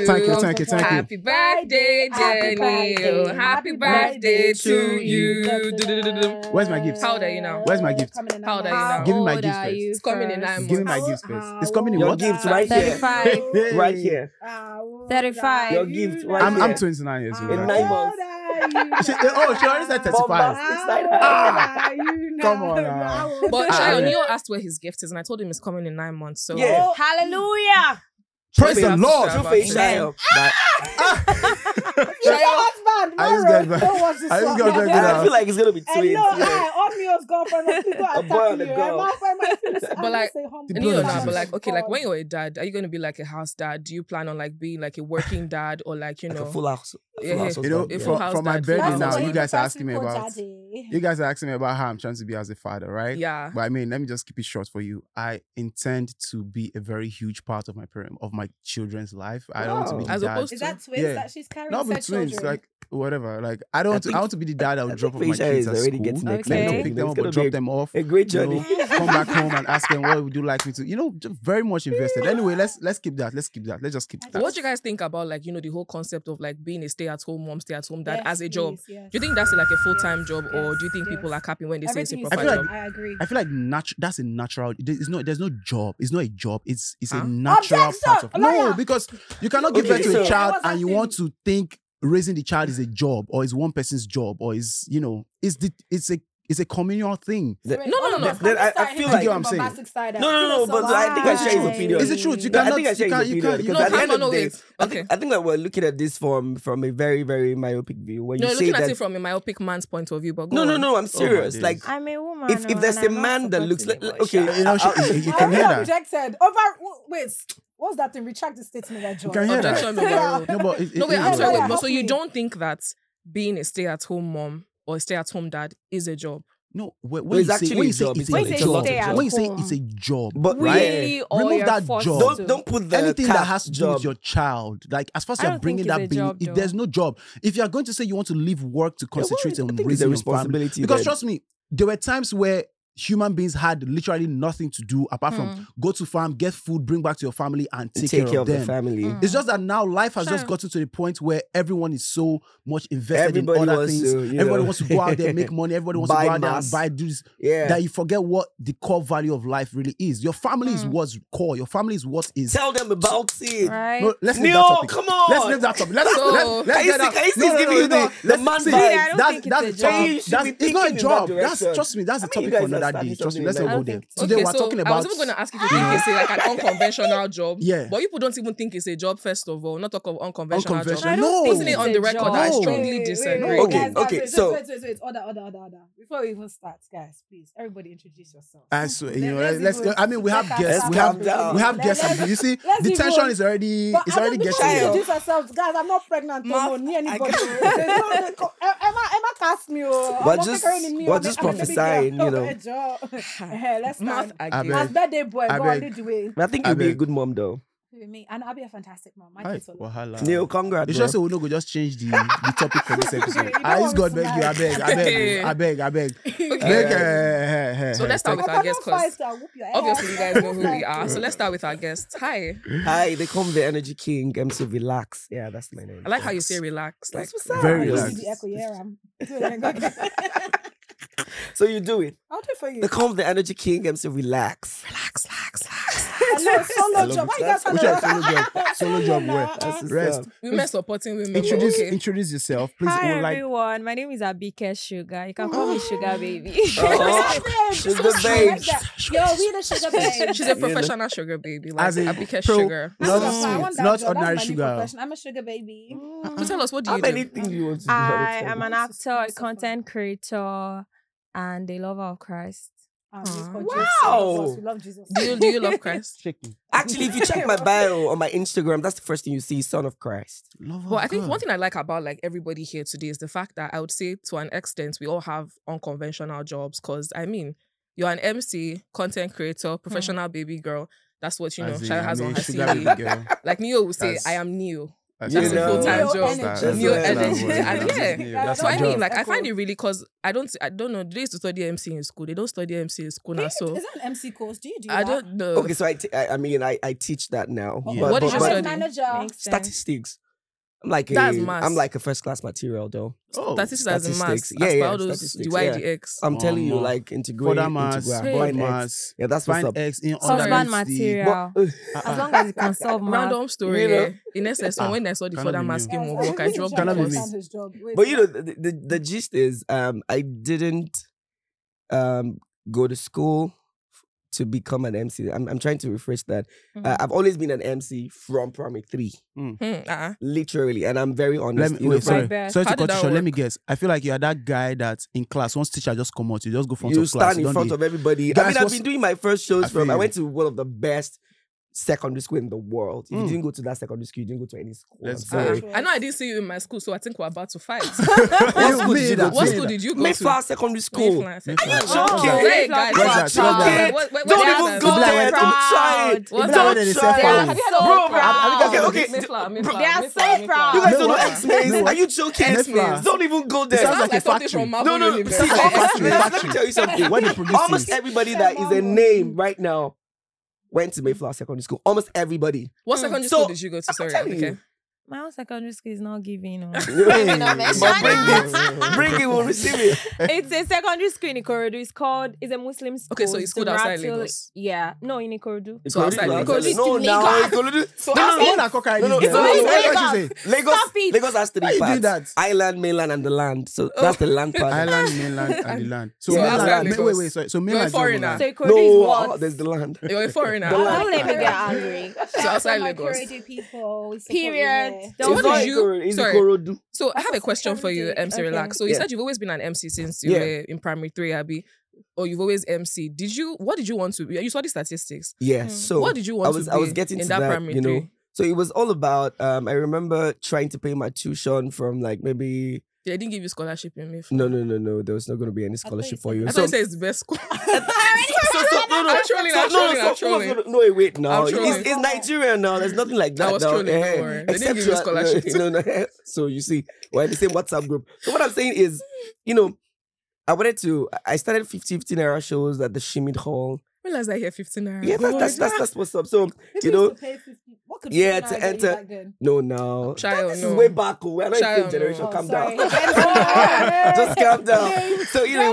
Thank you. Happy birthday, Jenny. Happy birthday to you. Where's my gift? How old are you now? Where's my gift? How old are you now? Give me my gift first. It's coming in 9 months. Give me my gift first. It's coming in Your what? gift right here. 35. Right here. 35. Your gift right I'm here. 29 years old. In right? 9 months. She already said 35. Come on now. But Shayo, Neo asked where his gift is, and I told him it's coming in 9 months. So Yeah. Hallelujah. Praise the Amen. Lord. True faith, Shayo. I just got back. I just got back I now. feel like it's gonna be twins. Omnio's girlfriend. A boy and a girl. But like, The Neo blood of now, but Jesus. like, okay, like when you're a dad, are you going to be like a house dad? Do you plan on like being like a working dad or like, you Like know, a full house. Yeah. You know, husband, a full house from my dad, birthday full now, house you dad. guys are asking me about. You guys are asking me about how I'm trying to be as a father, right? Yeah. But I mean, let me just keep it short for you. I intend to be a very huge part of my children's life. I don't want to be the As dad. opposed Is that twins Yeah. that she's carrying? Not Said with twins, children? like whatever. Like I don't. think- I want to be the dad that will I drop off think my Faisha kids is at already school. getting next Let me level. not pick them It's up gonna or be drop them off. A great you journey. know, come back home and ask them what would you like me to. You know, just very much invested. Anyway, let's keep that. Let's just keep that. What do you guys think about like, you know, the whole concept of like being a stay-at-home mom, stay-at-home dad as a job? Yes. Do you think that's like a full-time job, or do you think yes. people are capping when they say it's a Everything you proper I feel job? like- I agree. I feel like that's a natural. There's no job. It's not a job. It's Huh? a natural Objection! part of. No, Liar! because you cannot give Okay, birth to so- a child What's and you that want to think raising the child is a job or is one person's job or is it's a communal thing. No. Then I feel like- You know what I'm saying? No, but I think I share his Why? opinion. It's the truth. You No, I cannot. think I share his opinion you because can't- at the end of the day, wait. I Okay. think that we're looking at this from a very, very myopic view. When No, you say looking at that, it from a myopic man's point of view, but go on. no, I'm serious. days. Like I'm a woman. if there's a man that looks like okay, You know, you can hear that. Rejected. Wait, what's that thing? Retract the statement that You can hear that. Objection overruled. No, but No, wait, I'm it- sorry, Yeah, wait, but so you hopefully. don't think that being a stay-at-home mom or a stay-at-home dad is a job? No, it's when you actually say a job. it's When a you say job, stay at when you say home. it's a job, But right? Really, or Remove you're that forced job. to. don't put the Anything cap that has to do job. with your child, like as far as I you're don't bringing think that it's a baby, job, if there's no job, if you're going to say you want to leave work to concentrate I on think it's a raising your family, responsibility because then. trust me, there were times where human beings had literally nothing to do apart from go to farm, get food, bring back to your family, and take care of the them. family. It's just that now life has just Sure. gotten to the point where everyone is so much invested Everybody in other wants things. to, you Everybody know. wants to go out there, make money. Everybody wants to Buy go out there and mass. buy this. Yeah. That you forget what the core value of life really is. Your family is what's core. Your family is what is. Tell them about it. Right? No, let's leave Neil, that topic. come on. Let's leave that topic. Let's So- let's get that. Can you see it's giving you the let's man see, vibe? I don't think it's that's a the job. topic. You should That's be it's not a thinking in that job. That's direction. trust me. That's a I mean, topic you for guys are another day. starting Trust me. Let's something not go like there. that. Today Okay, we're so talking I about. was even going to ask if you think it's like an unconventional job. Yeah. But people don't even think it's a job, first of all. Not talk of unconventional job. Unconventional. I don't No. think Putting it it's on a the record, job. I No. strongly disagree. Okay, so- Wait. Order. Before we even start, guys, please, everybody introduce yourself. So you know, Let's let's go. even- I mean, we have let's guests. We calm have down. we have Let's- guests. You see, let's the even- tension is already But it's already before getting. you shy. introduce yourselves, guys, I'm not pregnant. Ma- No, near anybody. Emma cast me. But just prophesying, you know. Let's Mouth start. again. As birthday boy, I go beg. on, lead the way. I think I you'll be a beg. good mom though. Me, and I'll be a fantastic mom. My Hi, kids will love. wahala. Neil, congrats. It's bro. just so we know go just change the topic for this episode. You don't I want God me beg to you, I lie. beg. Okay. So let's start with our guest Cannot because fight, I'll whoop your obviously ass. you guys know who we are. So let's start with our guest. Hi. Hi, they call me the Energy King, MC Relax. Yeah, that's my name. I like how you say relax. Like, That's what's up. Very You relaxed. see the echo, yeah, I'm- So you do it. I'll do it for you. They call me the Energy King, MC Relax. Hello, solo job. Why you guys Which have one? Solo job where? That's what's Rest. up. women supporting women. Okay. Introduce yourself, please. Hi We would like everyone, my name is Abike Sugar. You can call me Sugar Baby. Oh, sugar babes. Yo, we the sugar babe. She's a professional sugar baby. Like As in Abike pro- Sugar. Not That's what I want sweet, that not job. ordinary That's my new sugar. profession. I'm a sugar baby. So tell us, what do How you many do? things you want to do? I am an This is actor, a so fun. content creator, and a lover of Christ. Wow. We love Jesus. Do you love Christ? Shaky. Actually, if you check my bio on my Instagram, that's the first thing you see, Son of Christ. Love Well, of I think God. one thing I like about like everybody here today is the fact that I would say to an extent we all have unconventional jobs. Because I mean, you're an MC, content creator, professional baby girl. That's what you know. As in, Shayo has I mean, on her sugar CV. baby girl. Like Neo will say, That's- "I am Neo." That's That's You a know? full-time New job. energy. New That's energy. what- And that's yeah, new. That's so I a mean, job. like, I find Echo. it really because I don't know. They used to study MC in school. They don't study MC in school now. So Is that an MC course? Do you do I that? don't know. Okay, so I teach that now. Yeah. What did you As a study? manager. Makes sense. Statistics. That's maths. I'm like a first class material though. Oh, Statistics as in maths. statistics. Yeah, As yeah, per all those statistics, the yeah. YDX. I'm telling you, Mama. like integrate, further mass, integrate, board find X. mass, Yeah, that's what's find up. X in Sorry. Husband underneath the- material. As long as you can solve math. Random story. You know? Yeah. In SS1, when I saw the cannot further be mass me. scheme Guys, of I work, I really dropped trying Cannot to be the me. course. understand his job. Wait, But you know, the gist is, I didn't go to school to become an MC. I'm trying to rephrase that. I've always been an MC from primary 3, literally, and I'm very honest. Let me you know, wait. from- Sorry, best. sorry to How did cut you that short. Let work? me guess. I feel like you are that guy that in class, once teacher just come out, you just go front you of class. stand in front of everybody. Guys, I mean, I've what's- been doing my first shows I feel I you. went to one of the best secondary school in the world. If you Mm. didn't go to that secondary school, you didn't go to any school. Let's I'm go. sorry. I know I didn't see you in my school, so I think we're about to fight. What school did you go to? What school did you go to? Mayflower Secondary School. Mayflower. Mayflower. Oh, joking. Hey, guys, Where's that? proud. Where's that? What Don't they even have go there? there. proud. Don't try it. What's that? Don't They try say it. for- Have you So heard of proud. Okay. Mayflower. They are so proud. You guys don't know Mayflower. X-Men. No. Are you joking? X-Men. Don't even go It there. sounds like a something factory. from Marvel No. Universe. See, It's a almost, factory. let me tell you something. Where they produce Almost things. everybody that is a name right now went to Mayflower Secondary School. Almost everybody. What secondary So, school did you go to? I'm Sorry, telling okay. you. My own secondary school is not giving. But bring it, we'll receive it. It's a secondary school in Ikorodu. It's a Muslim school. Okay, so it's school outside Zumratul- Lagos. Yeah, no, in Ikorodu. So outside Lagos. No, It's now Lagos. Ikorodu. So No, outside- When I cock I No, no, did it's that, not what Lagos. did you say? Lagos, Stop it. Lagos has Why 3 you parts: do that? island, mainland, and the land. So that's the land part. Island, mainland, and the land. So So mainland, outside wait, Lagos. wait, sorry. So You're a mainland. is not foreigner. land. So Ikorodu is No, what? there's the land. You're a foreigner. The land. Don't let me get angry. So outside Lagos. people. We support Period. you, yeah. So what It's not did you- Ikorodu, it's sorry. Ikorodu. So I have a question for you, secondary. MC Okay. Relax. So you Yeah. said you've always been an MC since you Yeah. were in primary 3, Abby, or you've always MC. What did you want to be? You studied statistics. Yeah. So What did you want I was to be getting in to that, that, primary you know. 3? So it was all about. I remember trying to pay my tuition from like maybe. They didn't give you scholarship in me. No. There was not going to be any scholarship for you. I So, thought you said it's the best school. no. I'm trolling, I'm trolling, I'm trolling. No, wait, now. I'm trolling. It's Nigeria now. There's nothing like that I was now. trolling, don't worry. They didn't give you scholarship. No. So you see, we're in the same WhatsApp group. So what I'm saying is, I started 15 era shows at the Shimid Hall. Realize I hear 15 naira. Yeah, that's what's up. So, People used to pay 50. What could yeah, 50 to naira get you enter- back then? no, now. Child, This no. is way back. We're not in the Child, same generation. no. Calm Sorry. down. Just calm down. So, it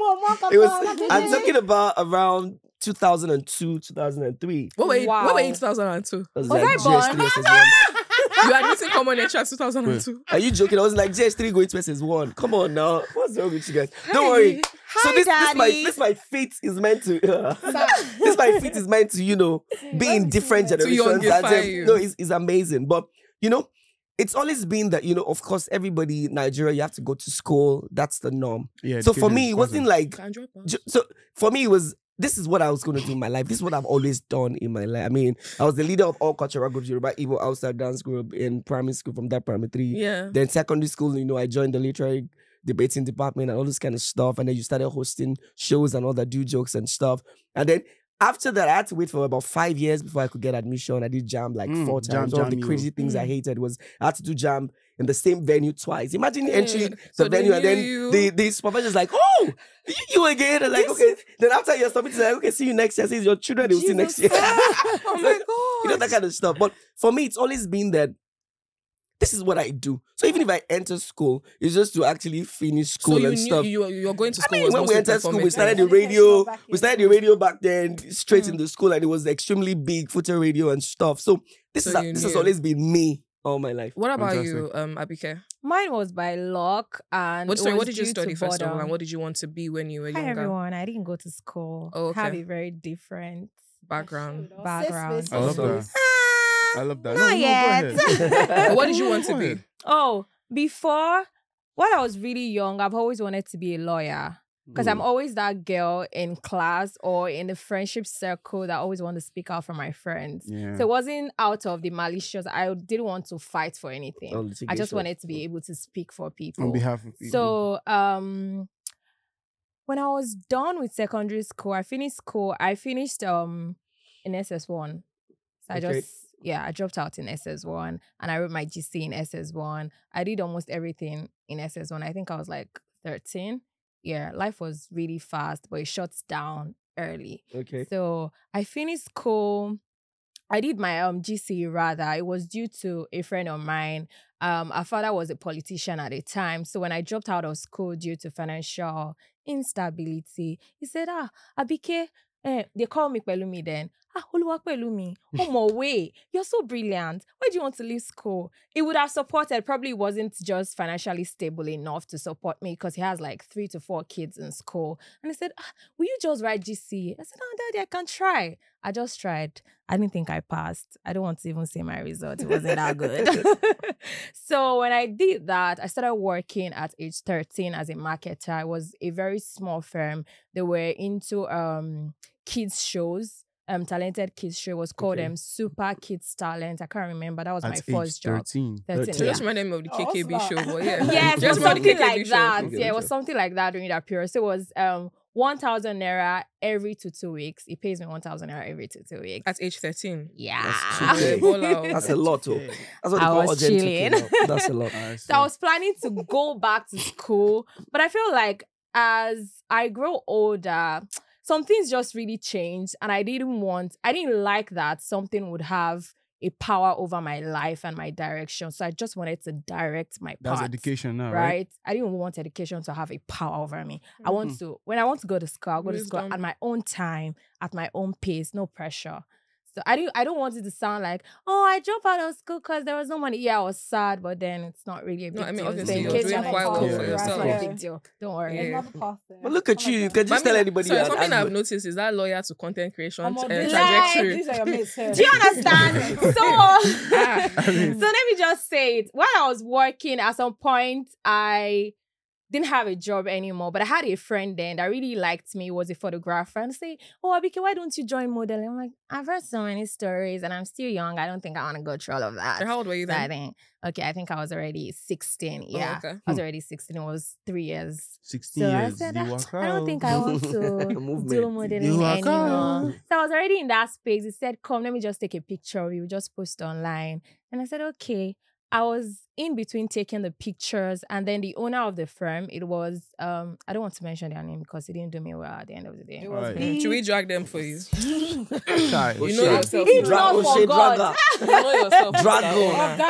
was, I'm talking about around 2002, 2003. What were you Wow. in 2002? It was Was like I born? GS3 SS1. You had admitting common nature 2002. Are you joking? I was like, GS3 going to SS1. Come on now. What's wrong with you guys? Don't worry. So this my feet is meant to this my feet is meant to, be in different generations. youngify you. No, it's amazing. But it's always been that, of course, everybody in Nigeria, you have to go to school. That's the norm. Yeah, So for education me, is it wasn't constant. like Can drop out. so for me, it was this is what I was going to do in my life. This is what I've always done in my life. I mean, I was the leader of all cultural groups, Yoruba, Igbo, outside dance group in primary school, from that primary 3. Yeah. Then secondary school, I joined the literary debating department and all this kind of stuff. And then you started hosting shows and all that, do jokes and stuff. And then after that, I had to wait for about 5 years before I could get admission. I did jam like 4 times. All the jam, crazy things I hated was I had to do jam in the same venue twice. Imagine entering the So they venue and knew then you. the supervisor's like, oh, you again? And like, okay. Then after you're submitting, like, okay, see you next year. See your children, they will see next year. Oh my God. That kind of stuff. But for me, it's always been that this is what I do. So even if I enter school, it's just to actually finish school So you and knew stuff. you're going to I school. mean, was when we mostly entered school, we performing. started the Educational radio. back We in. started the radio back then, straight in the school, and it was extremely big, footer radio and stuff. So this So you this has knew. always been me all my life. What about you, Abike? Mine was by luck and What it was did you due study to first of all, boredom. and what did you want to be when you were Hi younger? everyone, I didn't go to school. Oh, Have okay. a very different Background. background. I love Awesome. that. I love that. Not Go yet. ahead. But what did you want to Go be? ahead. Oh, before when I was really young, I've always wanted to be a lawyer. Because I'm always that girl in class or in the friendship circle that always want to speak out for my friends. Yeah. So it wasn't out of the malicious. I didn't want to fight for anything. Oh, I just litigation. wanted to be able to speak for people. On behalf of people. So when I was done with secondary school, I finished in SS1. So I Okay. just I dropped out in SS1 and I wrote my GC in SS1. I did almost everything in SS1. I think I was like 13. Yeah, life was really fast, but it shuts down early. Okay. So I finished school. I did my GCE rather. It was due to a friend of mine. Our father was a politician at the time. So when I dropped out of school due to financial instability, he said, Abike, they call me Pelumi then. Oluwa Pelumi, way. You're so brilliant. Why do you want to leave school? He would have supported, probably wasn't just financially stable enough to support me because he has like 3 to 4 kids in school. And he said, will you just write GC? I said, Daddy, I can try. I just tried. I didn't think I passed. I don't want to even say my result. It wasn't that good. So when I did that, I started working at age 13 as a marketer. It was a very small firm. They were into kids shows. Talented kids show was called Super Kids Talent. I can't remember. That was my first job. 13. 13. So just remind me of the KKB show, but yeah. Yes, it was Just something the KKB like show. that. Okay, Yeah, it was sure. something like that during that period. So it was 1,000 naira every 2 weeks. It pays me 1,000 naira every 2 weeks. At age 13. Yeah. That's Yeah, cheap. ball out. That's a lot, too. Yeah. That's what they I call was urgent chilling. checking now. That's a lot. So I was planning to go back to school, but I feel like as I grow older, some things just really changed, and I didn't like that something would have a power over my life and my direction. So I just wanted to direct my That's path. education now, right? Right? I didn't want education to have a power over me. I want to, when I want to go to school, I'll go to school Wisdom. at my own time, at my own pace, no pressure. So I don't want it to sound like, I dropped out of school because there was no money. Yeah, I was sad, but then it's not really a big No, I mean, deal. obviously, So in you're case doing you're quite not well for involved, yourself. It's not Yeah. a big deal. Don't worry. Yeah. Another path there. But look at Oh my you. You God. can just But I tell mean, anybody. sorry, you're an something I've advert. noticed is that loyal to content creation I'm on this. trajectory. These are your mates here. Do you understand? So, Ah. I mean, so let me just say it. While I was working, at some point, I didn't have a job anymore, but I had a friend then that really liked me. He was a photographer, and say, Abike, why don't you join modeling? I'm like, I've heard so many stories and I'm still young. I don't think I want to go through all of that. How old were you So I then? think, I think I was already 16. Yeah, okay. I was already 16. It was 3 years. 16 So I years. said, you I walk don't think I want to do Movement. modeling You walk anymore. out. So I was already in that space. He said, come, let me just take a picture of you, just post online. And I said, okay. I was in between taking the pictures, and then the owner of the firm, it was, I don't want to mention their name because it didn't do me well at the end of the day. It was Right. me. Should we drag them for you? Child. You Oh, know shit. yourself. If now. not Drag, for O'Shea, God. drag her. You know yourself. Dragon.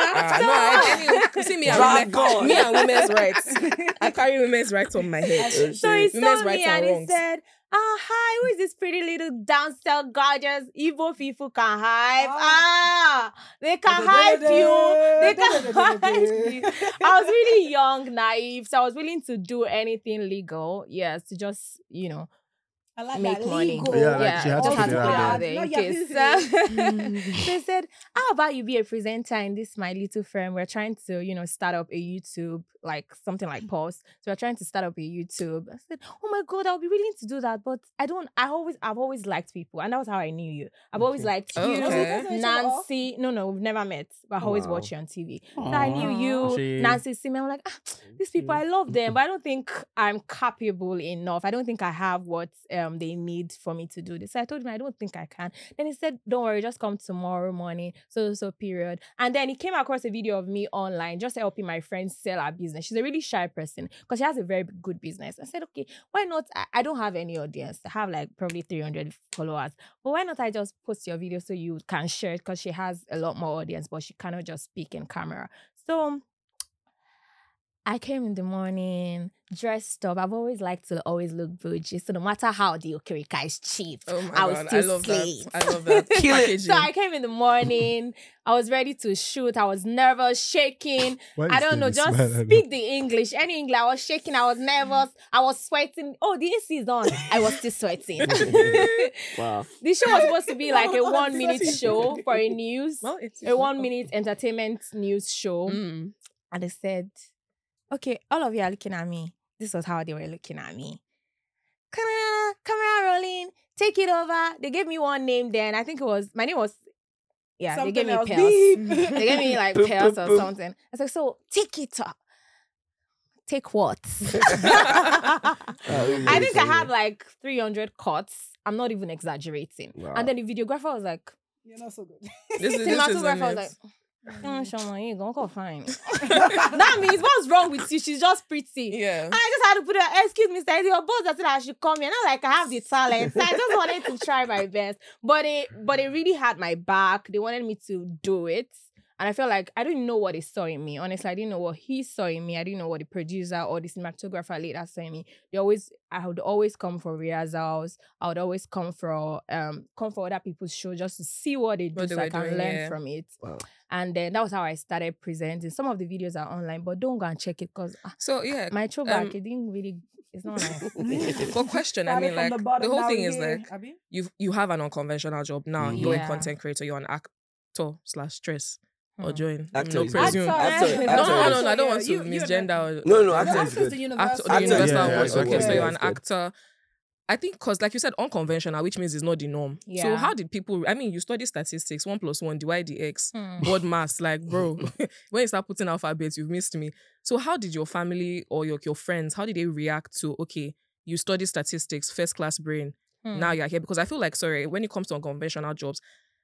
You see me and Dragon. me and women's rights. I carry women's rights on my head. Oh, So he shit. Women's saw me rights and and he wrongs. said, hi, who is this pretty little downstairs gorgeous Igbo people can hype? They can hype you. They can hype you. I was really young, naive, so I was willing to do anything legal. Yes, to just, I like make that. money. Legal. Yeah, like she had to just had put to it put it out out there. there in No, yeah, case. this They said, how about you be a presenter in this my little firm? We're trying to, start up a YouTube, like something like Pulse. So we're trying to start up a YouTube. I said, oh my God, I'll be willing to do that. But I've always liked people. And that was how I knew you. I've always liked Oh, you, okay. Nancy. No, we've never met. But I always Wow. watch you on TV. So I knew you, She- Nancy Simi. I'm like, these people, I love them, but I don't think I'm capable enough. I don't think I have what they need for me to do this. So I told him, I don't think I can. Then he said, don't worry, just come tomorrow morning, so period. And then he came across a video of me online, just helping my friend sell her business. She's a really shy person because she has a very good business. I said, okay, why not? I don't have any audience. I have like probably 300 followers. But why not I just post your video so you can share it, because she has a lot more audience, but she cannot just speak in camera. So I came in the morning, dressed up. I've always liked to always look bougie. So no matter how the okerika is cheap, Oh my I was God, still I love slay. that. I love that. Kill it. Packaging. So I came in the morning. I was ready to shoot. I was nervous, shaking. Why I is don't know, there just this smile? speak the English. Any English. I was shaking. I was nervous. I was sweating. Oh, the AC is on. I was still sweating. Wow. The show was supposed to be like a Oh, 1 minute sweating. show for a news, Well, it's a 1 minute entertainment news show. Mm. And they said, okay, all of you are looking at me. This was how they were looking at me. Camera rolling, take it over. They gave me one name then. I think my name was, they Something gave me else. Pels. Beep. They gave me like Boop, Pels boop, or boop. something. I was like, so take it up. Take what? I think I had like 300 cuts. I'm not even exaggerating. Wow. And then the videographer was like, You're not so good. This is Cinematographer was it. like, Shama, you gonna go fine. That means what's wrong with you? She's just pretty. Yeah. And I just had to put her, excuse me, sir, your boss that said I should come here. Not like I have the talent. So I just wanted to try my best. But it really had my back. They wanted me to do it. And I felt like I didn't know what they saw in me. Honestly, I didn't know what he saw in me. I didn't know what the producer or the cinematographer later saw in me. I would always come for rehearsals. I would always come for other people's show just to see what they do What they so I were can doing, learn yeah. from it. Wow. And then that was how I started presenting. Some of the videos are online, but don't go and check it because So yeah. my throwback, it didn't really, it's not nice. For question, I Started mean, from like the bottom, the whole now thing we're is here, like Abi? you have an unconventional job now. You're a Yeah. content creator. You're an actor/stress or Hmm. join. Actor No is presume. Actor- No, actor I don't want You- to you're misgender. No, Actor actor is is good. the Actor, universal. the Actor, universal yeah, one. it's Okay, okay. so Yeah, you're an it's good. actor. I think because, like you said, unconventional, which means it's not the norm. So Yeah. how did people? I mean, you study statistics. 1 + 1 divide the x. Hmm. Board maths, like bro. When you start putting alphabets, you've missed me. So how did your family or your friends? How did they react to? Okay, you study statistics, first class brain. Hmm. Now you're here because I feel like when it comes to unconventional jobs,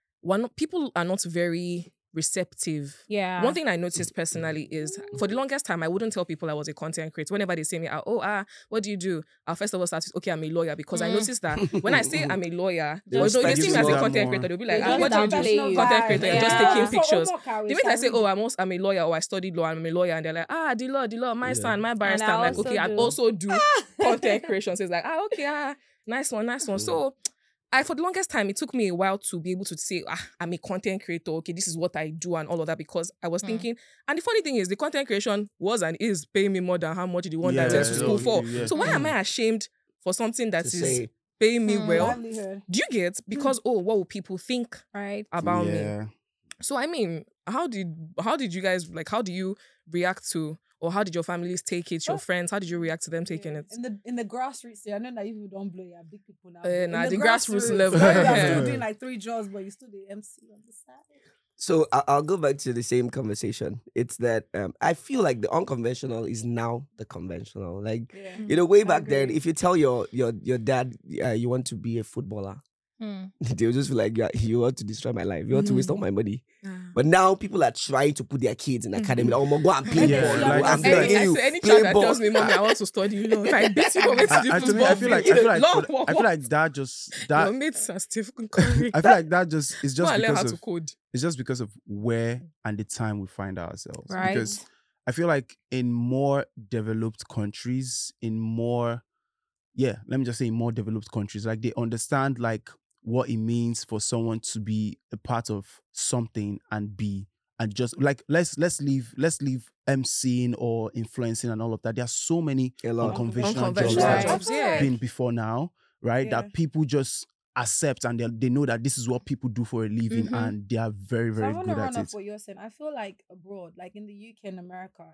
people are not very receptive. Yeah. One thing I noticed personally is for the longest time, I wouldn't tell people I was a content creator. Whenever they say me, what do you do? I'll first of all start with, okay, I'm a lawyer, because I noticed that when I say I'm a lawyer, They although they respect see you me as a more. content creator, they'll be like, They what do you just do? downplay you. Content creator, you're just Yeah. taking pictures. The The minute I say, I'm a lawyer or I studied law, I'm a lawyer, and they're like, the law, my son, my barrister. I I'm like, also okay, I do. also do content creation. So it's like, okay, nice one. So for the longest time, it took me a while to be able to say, I'm a content creator. Okay, this is what I do and all of that, because I was thinking, and the funny thing is, the content creation was and is paying me more than how much the one that I went to school for. yeah. So why am I ashamed for something that To is say, paying me well? livelihood. Do you get? Because, what will people think Right. about me? Yeah. So I mean, how did you guys, like, how do you react to, or how did your families take it? Your friends, how did you react to them taking it? In the grassroots, I know that you don't blow, you're big people now. Eh, but nah, in the grassroots level. you're Yeah. still doing like 3 jobs, but you still do MC on the side. So I'll go back to the same conversation. It's that I feel like the unconventional is now the conventional. Like, Yeah. way I back then, agree. if you tell your dad you want to be a footballer, they'll just be like, you want to destroy my life. You want to waste all my money. But now people are trying to put their kids in academy. Like, go and play Yeah, ball. like, I'm any- telling you, Any play child that ball. tells me, mommy, I want to study law, if I beat you over to the To me, football I feel like field, I law, feel like that your mates are Stephen Curry. I feel like that just is Go just and learn how because to of code. it's just because of where and the time we find ourselves. Right. Because I feel like in more developed countries, in more developed countries, like they understand like what it means for someone to be a part of something and just like let's leave emceeing or influencing and all of that. There are so many A lot. unconventional jobs Unconventional that jobs, have yeah. been before now, right? Yeah. That people just accept and they know that this is what people do for a living and they are very, So I very want good to at run it. off what you're saying. I feel like abroad, like in the UK and America,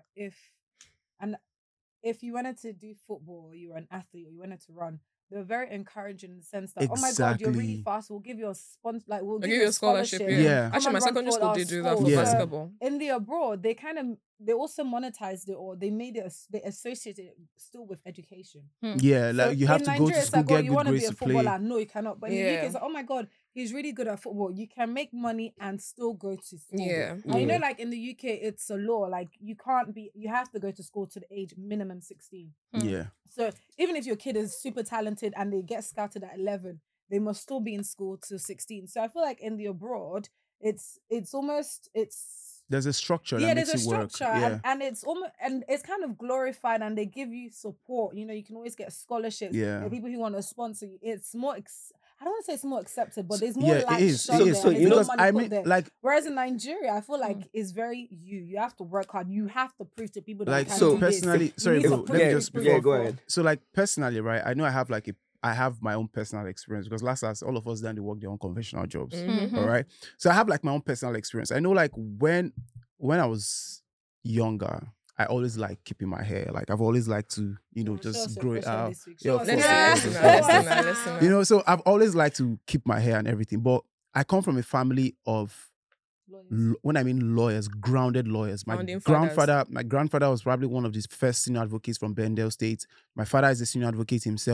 if you wanted to do football, or you were an athlete, or you wanted to run, they were very encouraging in the sense that, oh my God, you're really Exactly. fast. We'll give you a sponsor, like we'll I'll give you a scholarship. Yeah. Come Actually, and my run secondary for school our did do that for sport. Yeah. basketball. In the abroad, they also monetized it, or they made it, they associated it still with education. Yeah, like So you have in to go Nigeria, to it's school, like, oh, get you good want to be grades a to play. footballer? No, you cannot. But in the UK, Yeah. it's like, oh my God, he's really good at football. You can make money and still go to school. Yeah. And you know, like in the UK, it's a law. Like you have to go to school to the age minimum 16. Yeah. So even if your kid is super talented and they get scouted at 11, they must still be in school till 16. So I feel like in the abroad, it's There's a structure yeah, that there's makes a it work. structure, Yeah. and it's almost, and it's kind of glorified, and they give you support. You know, you can always get scholarships. Yeah. There are people who want to sponsor you. It's more. I don't want to say it's more accepted, but there's more Yeah, light it is. shone It there, is. and there's more Because money I put mean, there. like, Whereas in Nigeria, I feel like it's very you have to work hard. You have to prove to people that like you can so do this. personally, You sorry, need to let prove me it, just prove yeah, it. go ahead. So like personally, right? I know I have my own personal experience because last all of us done the work their unconventional jobs. All right. So I have like my own personal experience. I know like when I was younger, I always like keeping my hair. Like I've always liked to, Show just us your grow it fresh hair out. this week. Yeah, Show of us course. your Let's fresh see, hair. listen. You know, so I've always liked to keep my hair and everything. But I come from a family of when I mean lawyers, grounded lawyers. My Founding fathers. grandfather was probably one of the first senior advocates from Bendel State. My father is a senior advocate himself.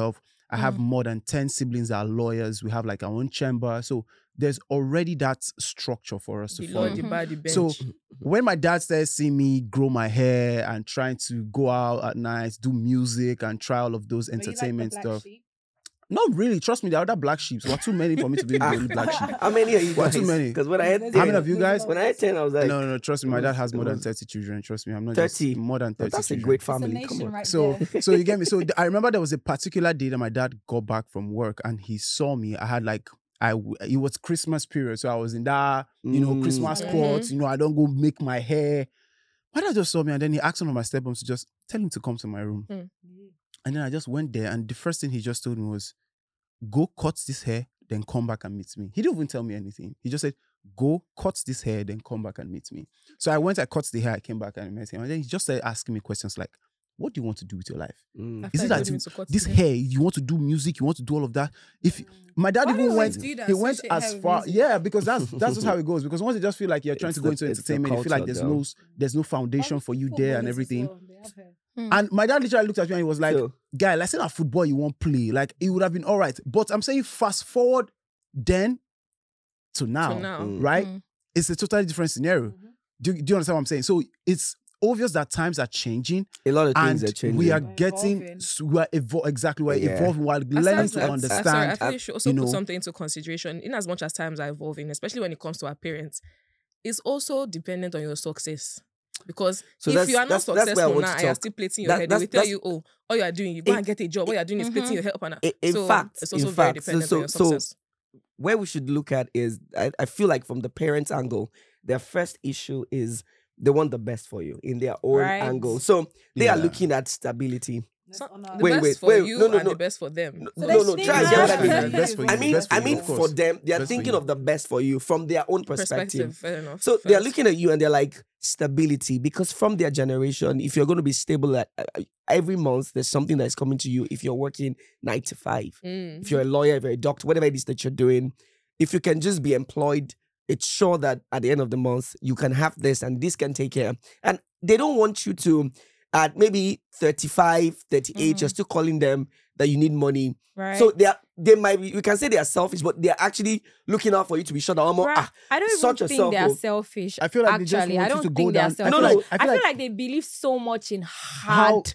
I have more than 10 siblings that are lawyers. We have like our own chamber. So there's already that structure for us to The follow. law, the bar, the bench. So when my dad started seeing me grow my hair and trying to go out at night, do music and try all of those But you like the entertainment black stuff. sheep? Not really. Trust me, there are other black sheep. There were too many for me to be the only black sheep. How many are you Well, guys? too many. Because when I had 10, How many of you guys? when I had 10, I was like, No. Trust me, my dad has more than it was 30 children. Trust me, I'm not 30. just more than 30 That's a children. great It's a family. nation Come on. right So, there. so you get me. So I remember there was a particular day that my dad got back from work and he saw me. I had like it was Christmas period, so I was in that Christmas pot. I don't go make my hair. My dad just saw me and then he asked one of my stepmoms to just tell him to come to my room. And then I just went there and the first thing he just told me was, "Go cut this hair, then come back and meet me." He didn't even tell me anything. He just said, "Go cut this hair, then come back and meet me." So I went, I cut the hair, I came back and met him. And then he just started asking me questions like, "What do you want to do with your life? Is it that this hair, you want to do music, you want to do all of that?" If my dad Why do even you went, always do that? he went Associate hair as with far, music? yeah, because that's just how it goes. Because once you just feel like you're trying It's to go the- into it's the entertainment, you feel like culture, there's no foundation for you there and Footballers as everything. well, they have hair. And my dad literally looked at me and he was like, So- "Guy, like say that football you won't play. Like it would have been all right." But I'm saying fast forward then to now, right? It's a totally different scenario. Do you understand what I'm saying? So it's obvious that times are changing. A lot of things And are changing. we are We're getting, evolving. we're evolving, we're learning to understand. Sorry, I feel you should also you know- put something into consideration. In as much as times are evolving, especially when it comes to our parents, it's also dependent on your success. Because So if that's- you are not that's where I successful want now to and you're talk. still plating your That- head, they will that's- tell you, "Oh, all you are doing, you go and get a job. What you are doing is plating your head up and In so fact, it's also in very fact, dependent so- on your so- success. Where we should look at is, I feel like from the parents' angle, their first issue is they want the best for you in their own Right. angle. So they are Yeah. looking at stability. Let's So, honor- the Wait, best for wait, you no, no, and no. the best for them. No, So no, they try and think get what I best mean. for you. Best for you. I mean, best for I you, mean, of course. for them, they are Best for thinking you. of the best for you from their own perspective. Fair enough. So they are First. looking at you and they're like, stability, because from their generation, if you're going to be stable at every month, there's something that's coming to you if you're working 9 to 5. If you're a lawyer, if you're a doctor, whatever it is that you're doing, if you can just be employed, it's sure that at the end of the month, you can have this and this can take care. And they don't want you to, at maybe 35, 38, you're still calling them that you need money. Right. So they might be, you can say they are selfish, but they're actually looking out for you to be sure that Right. I don't such even a think they are self- selfish. I feel like they just actually, want I you don't to go think they are down. selfish. No, no, I feel like they believe so much in hard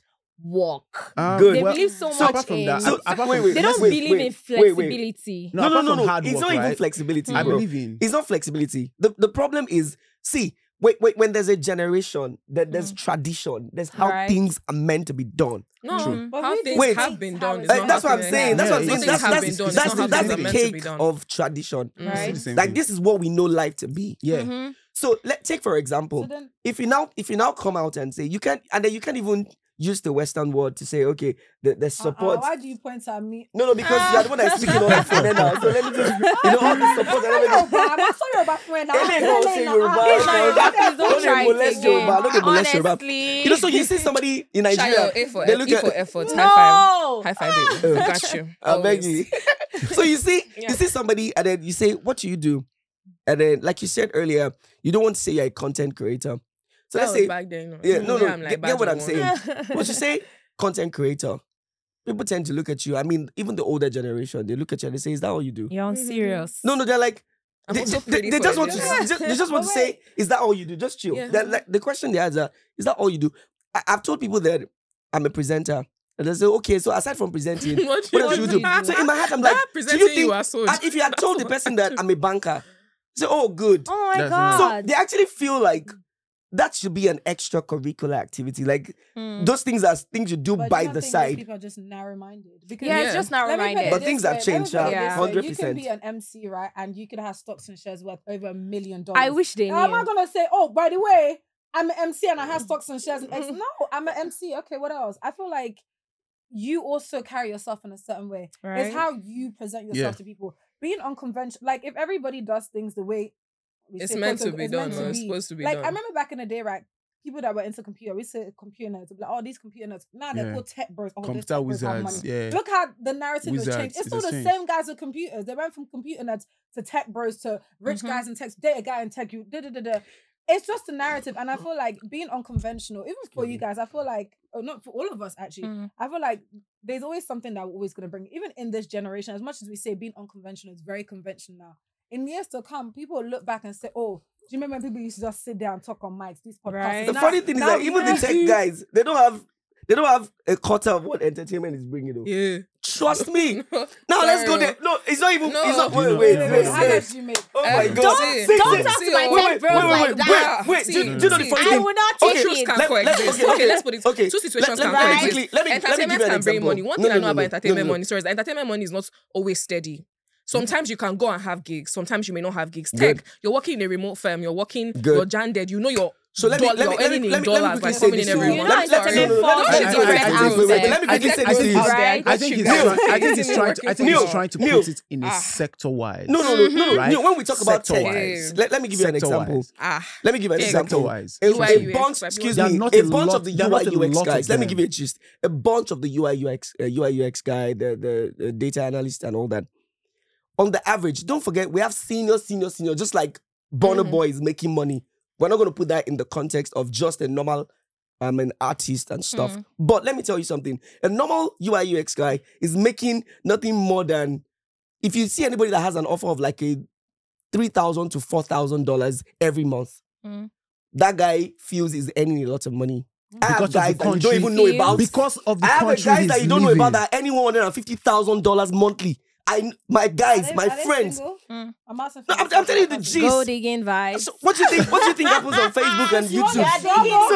work. Good. They well, believe so so much apart from in. that, So- apart from- wait, They don't wait, believe wait, in wait. flexibility. No, apart from hard It's work, not even right? flexibility, I bro. believe in. It's not flexibility. The problem is, see, wait, when there's a generation, there's tradition. There's how Right. things are meant to be done. No, True. But how who things Wait. have been done. is That's not That's how what I'm things- saying. That's what I'm Yeah, saying. things That's have been done. It's not how that's things are the meant to be cake done. of tradition. See Right. the same Like thing. this is what we know life to be. Yeah. So let's take for example, So then, if you now come out and say you can't, and then you can't even use the Western word to say, okay, the support. why do you point at me? No, because you are the one that's speaking all that for now. So let me just, all the support and everything. I'm sorry about friend. Any go say Yoruba, Please don't don't try dey it molest again. Yoruba, don't dey molest Yoruba. Honestly. So you see somebody in Nigeria, Shayo, A for they look at effort. No. High five, baby. I got you. I beg Always. you. So you see Yeah. somebody and then you say, what do you do? And then, like you said earlier, you don't want to say you're a content creator. So That let's was say, back then. yeah, no, Today I'm get badge what I'm one. saying. Once you say content creator, people tend to look at you. I mean, even the older generation, they look at you and they say, is that all you do? You're on serious. No, they're like, I'm they, also they- pretty they for just it, want to yeah. they just want to say, is that all you do? Just chill. Yeah. They're like, the question they answer, is that all you do? I've told people that I'm a presenter. And they say, okay, so aside from presenting, What what do you do? So in my head, I'm like, That do you presenting think, you are so. and if you had told the person that I'm a banker, say, oh, good. Oh my That's god. So they actually feel like that should be an extracurricular activity. Like those things are things you do But by you don't the think those side. people are just narrow-minded. Because yeah, it's Yeah. just not let me put it reminded. But this things way, have let me changed, put it yeah. this way. You 100%. can be an MC, right? And you could have stocks and shares worth over $1 million. I wish they knew. Now, am I gonna say, oh, by the way, I'm an MC and I have stocks and shares? No, I'm an MC. Okay, what else? I feel like you also carry yourself in a certain way. Right. It's how you present yourself Yeah. to people. Being unconventional, like if everybody does things the way It's meant to be done. meant to Or it's be. supposed to be Like done. I remember back in the day, right? People that were into computer, we say computer nerds, like, oh, these computer nerds. Now they're Yeah. called tech bros. Oh, those Computer tech bros have wizards. money. Yeah. Look how the narrative has Wizards, changed. It's it still has the changed. same guys with computers. They went from computer nerds to tech bros to rich guys in tech, data guy in tech. You It's just a narrative, and I feel like being unconventional, even for you guys, I feel like, or not for all of us actually, I feel like there's always something that we're always going to bring. Even in this generation, as much as we say being unconventional is very conventional now, in years to come, people will look back and say, oh, do you remember when people used to just sit there and talk on mics, these podcasts? Right. The funny thing is that even the tech guys, they don't have a quarter of what entertainment is bringing. Though. Yeah. Trust me. Now let's go there. No, it's not even. No. It's not. You know, Wait. How much do you make? Oh my Don't- God. see, Fix don't it. talk to my Wait, tech bros like that. Wait. Do you know the See, funny I thing? will not Okay, take Truths it. can Let- coexist. okay, Okay, let's put it. okay. Two situations Let- can let me coexist. quickly- let me give Entertainment you an can bring example. money. One No, thing no, I know no, about no. entertainment No. money, sorry, is that entertainment money is not always steady. Sometimes you can go and have gigs. Sometimes you may not have gigs. Good. Tech, you're working in a remote firm. You're working. Good. You're janded. You know you're. So let me you're earning in dollars quickly by say coming this in to every you. month. Let- let- Sorry. let me fall No, to I- different I- I- aspects. Wait, let me I quickly think- say I this to think you. he's- Right. I think he's Neil, trying. I think he's Neil, trying to. I think Neil, he's trying to Neil. put it in a sector wise. No. Right? Neil, when we talk about tech, Sector-wise. let me give you an example. Sector-wise. Let me give you an Yeah, example. sector-wise. A UI, UX, bunch, like, excuse there are me, not a a bunch lot- of the there are not UI a UX lot of guys. Let me them. give you a gist. A bunch of the UI UX guy, the data analyst and all that. On the average, don't forget we have senior, just like Burna Boy is making money. We're not going to put that in the context of just a normal an artist and stuff. But let me tell you something. A normal UI UX guy is making nothing more than, if you see anybody that has an offer of like a $3,000 to $4,000 every month, that guy feels he's earning a lot of money. I have Because of guys the that you don't country. even know about. Because of the I have country guys he's that you don't know living. about that are earning $150,000 monthly. My guys, my friends. I'm asking. No, I'm telling you the gist. Gold digging vibes. So what do you think? What do you think happens on Facebook and YouTube? Yeah, So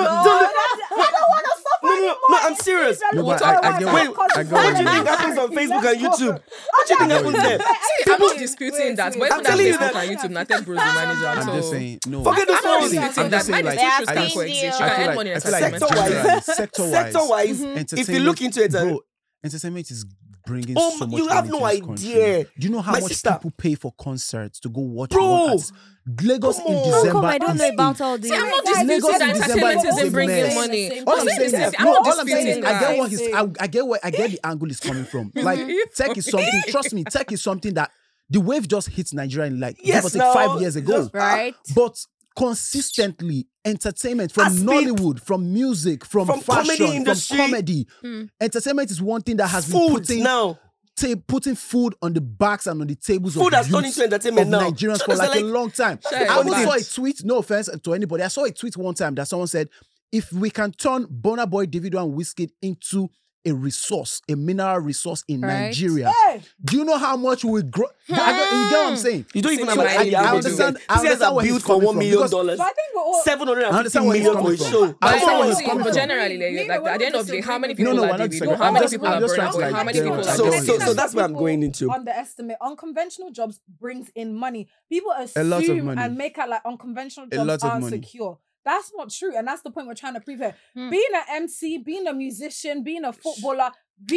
no, I'm serious. No, We'll but talk I about get it. Wait, what I get what what do you you think mean. happens on Facebook and YouTube? What do you think happens there? See, I'm not disputing that, but I'm even that telling you Facebook that- and YouTube, not tech bros will manage that. I'm so- just saying, no. Forget those I'm not ones. disputing I'm that. just My saying, like, distinction I can feel coexist. You I can feel earn like, money in I feel like entertainment. Sector-wise, if you look into it, bro, entertainment is bringing Oh, so much you have money no to this country. idea. Do you know how My much sister- people pay for concerts to go watch Bro, one artist? Lagos come in on. December. How come I don't know is about all these? See, I'm not Lagos disputing that in December entertainment is isn't a bringing mess. money. All I'm I'm saying saying this is, is, I'm no, not all I'm saying disputing is, I get that. what I get the angle is coming from. Like, tech is something. Trust me, tech is something that the wave just hit Nigeria in like Yes, give or take no, 5 years ago. just- Right? But consistently, entertainment from As Nollywood, from music, from From fashion, comedy industry. from comedy, entertainment is one thing that has been Food putting now. putting food on the backs and on the tables Food of has turned youths, into entertainment of now. Nigerians So for it's like a like- long time. Sure, I even but- saw a tweet, no offense to anybody, I saw a tweet one time that someone said, if we can turn Burna Boy, Davido and Wizkid into a resource, a mineral resource in Right. Nigeria, Hey, do you know how much we will grow? You get what I'm saying? You don't even See, have an I idea. how much understand- you get. I These guys understand are where he's built for coming $1 from, million. because- but I think we're all. I 750 understand where he's million for coming a from. show. I But understand where he's see, coming but from. generally, like We're at the end of the day, how many not people No, are we're not Davido? disagreeing. How many I'm people are just Burna trying to, Boy? like, How many get people what- are So- Davido? so that's where I'm going into. Underestimate unconventional jobs brings in money. People A lot of assume money. and make out like unconventional A jobs lot of aren't money. secure. That's not true, and that's the point we're trying to prove here. Being an MC, being a musician, being a footballer,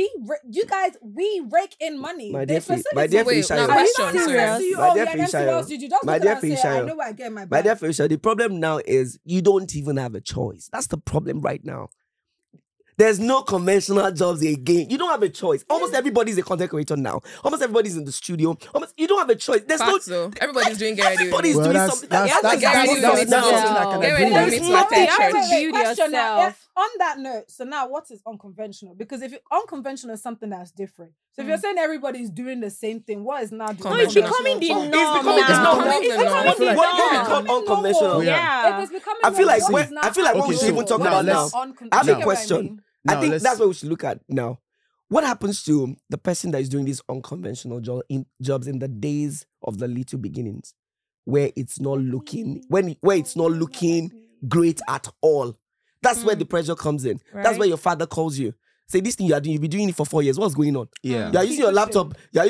you guys rake in money. My dear There's my dear facilities. Wait, now Fishayo. Are you question, not sorry. serious? You, My oh, dear yeah, MC, Fishayo. what else did you just My look dear at that and say, I Fishayo. know where I get my My bag. dear Fisher, the problem now is you don't even have a choice. That's the problem right now. There's no conventional jobs again. You don't have a choice. Almost everybody's a content creator now. Almost everybody's in the studio. You don't have a choice. There's Facts, no. though. Everybody's doing get ready. Everybody's Well, doing that's- something. that's- Yeah, that's- get ready that's- with that's yourself. something I can Get agree ready with. with There's me to nothing- attend church. Build Question now, yourself. on that note, so now what is unconventional? Because if unconventional is something that's different. So if you're saying everybody's doing the same thing, what is now the No, No, it's Conventional. becoming the It's norm becoming the now. norm. It's It's becoming becoming the the norm. What you norm. call unconventional? Yeah. If it's becoming I feel like normal, when- it's now I feel like what we should even talk What about is now. uncon- I have you a get what I question. mean? I Now, think let's- that's what we should look at now. What happens to the person that is doing these unconventional jobs in the days of the little beginnings, where it's not looking where it's not looking great at all? That's where the pressure comes in. That's Right. where your father calls you. Say, this thing you are doing, you've been doing it for 4 years. What's going on? Yeah. You are using your laptop. You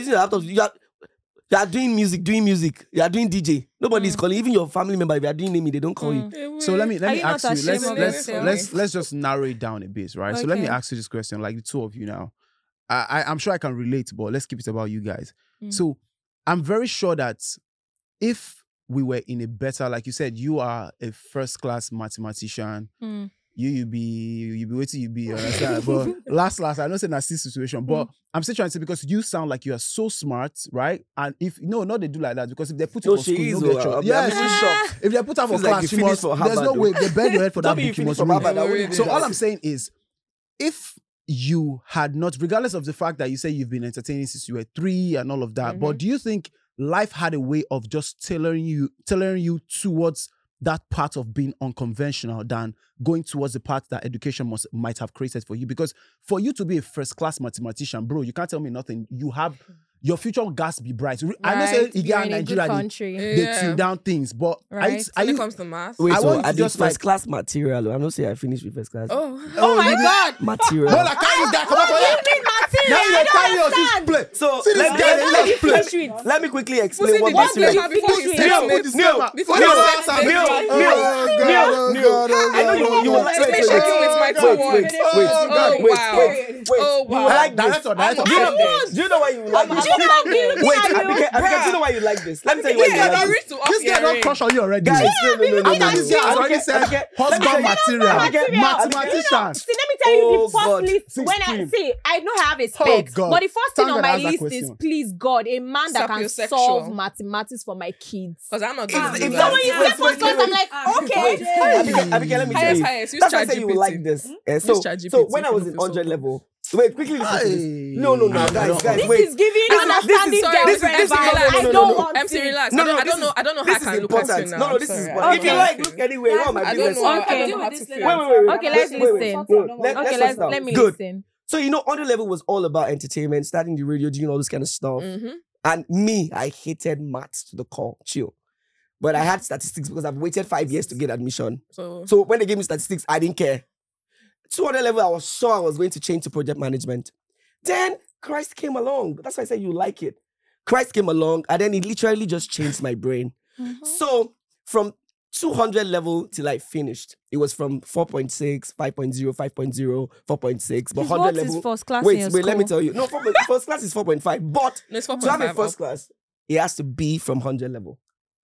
are doing music. You are doing DJ. Nobody's calling. Even your family member, if you are doing naming, they don't call you. So let me Are you not ask you. ashamed of yourself? Let's just narrow it down a bit, right? So let me Okay. ask you this question, like the two of you now. I'm sure I can relate, but let's keep it about you guys. So I'm very sure that if we were in a better, like you said, you are a first class mathematician. You be waiting, you understand? But last, I don't say that's this situation, but I'm still trying to say, because you sound like you are so smart, right? And if not they do like that, because if they put you No, for she school, you is. don't get I'm choice. Yes, really shocked. if they put her for Feels like class, you she finished must. for There's Harvard, no though. way they bend your head for Tell that me you book. You finished must from read. Harvard, I wouldn't So do all that. I'm saying is, if you had not, regardless of the fact that you say you've been entertaining since you were 3 and all of that, but do you think life had a way of just tailoring you towards that part of being unconventional than going towards the part that education might have created for you? Because for you to be a first-class mathematician, bro, you can't tell me nothing. You have your future gas be bright. I know say You're in a good Nigeria country. they tune down things, but Right. When it comes to math. Wait, I so want I to did just first class material. I'm not saying I finished with first class. Oh my God. Material. no, like carry this guy, come on, What do you mean material? now you I dey carry don't us this understand. play. So See this let guy, me, they let me love play. quickly- let me quickly explain Pussy what did material. you before you Neil, said Neil, before Neil, you said Neil, Neil. Neil, I know you will Let me shake you with my two words. Oh, wow. wait. Oh, wow. I like this. Director. Do you know why you like this? Wait, Abike, do you know why you like this? Let me tell you why you Yeah, like I'm this. ready to off This guy don't crush on you already. Guys, no. This guy has already said husband material, Abike, mathematician. See, let me tell you Oh, the first God. list. When I 16. see, I know I have a spec, God. but the first thing Thank on God I my asked that list is question. please God, a man that can Sapiosexual. solve mathematics for my kids. Because I'm not If- going to do if that. So when you Wait, say first class, I'm like, okay. Abike, let me tell you. Highest, use That's why I say you ChatGPT. will like this. So Use ChatGPT when I if was you in don't feel 100 so level, wait, quickly listen to this. Hey. No, I guys, This wait. is giving I don't know. understanding Sorry, girlfriend this is- vibes. no, I no, don't no. want MC, it. relax. No, I this don't know. I don't know how I This is can look at you important. now. No, I'm this is sorry. important. I If you don't like, know. look anyway. What am I I doing? don't know. I Okay. don't know how to feel. Wait. Okay, let's Wait. listen. Let's Okay, stop. let me Good. listen. So, on the level was all about entertainment, starting the radio, doing all this kind of stuff. Mm-hmm. And me, I hated maths to the core. Chill. But I had statistics because I've waited 5 years to get admission. So when they gave me statistics, I didn't care. 200 level, I was sure I was going to change to project management. Then Christ came along. That's why I said you like it. Christ came along and then it literally just changed my brain. So from 200 level till I finished, it was from 4.6, 5.0, 5.0, 4.6. But 100 What level. is first class in Wait, your let me school? tell you. No, first class is 4.5. But No, it's to have a 4.5 first up. class, it has to be from 100 level.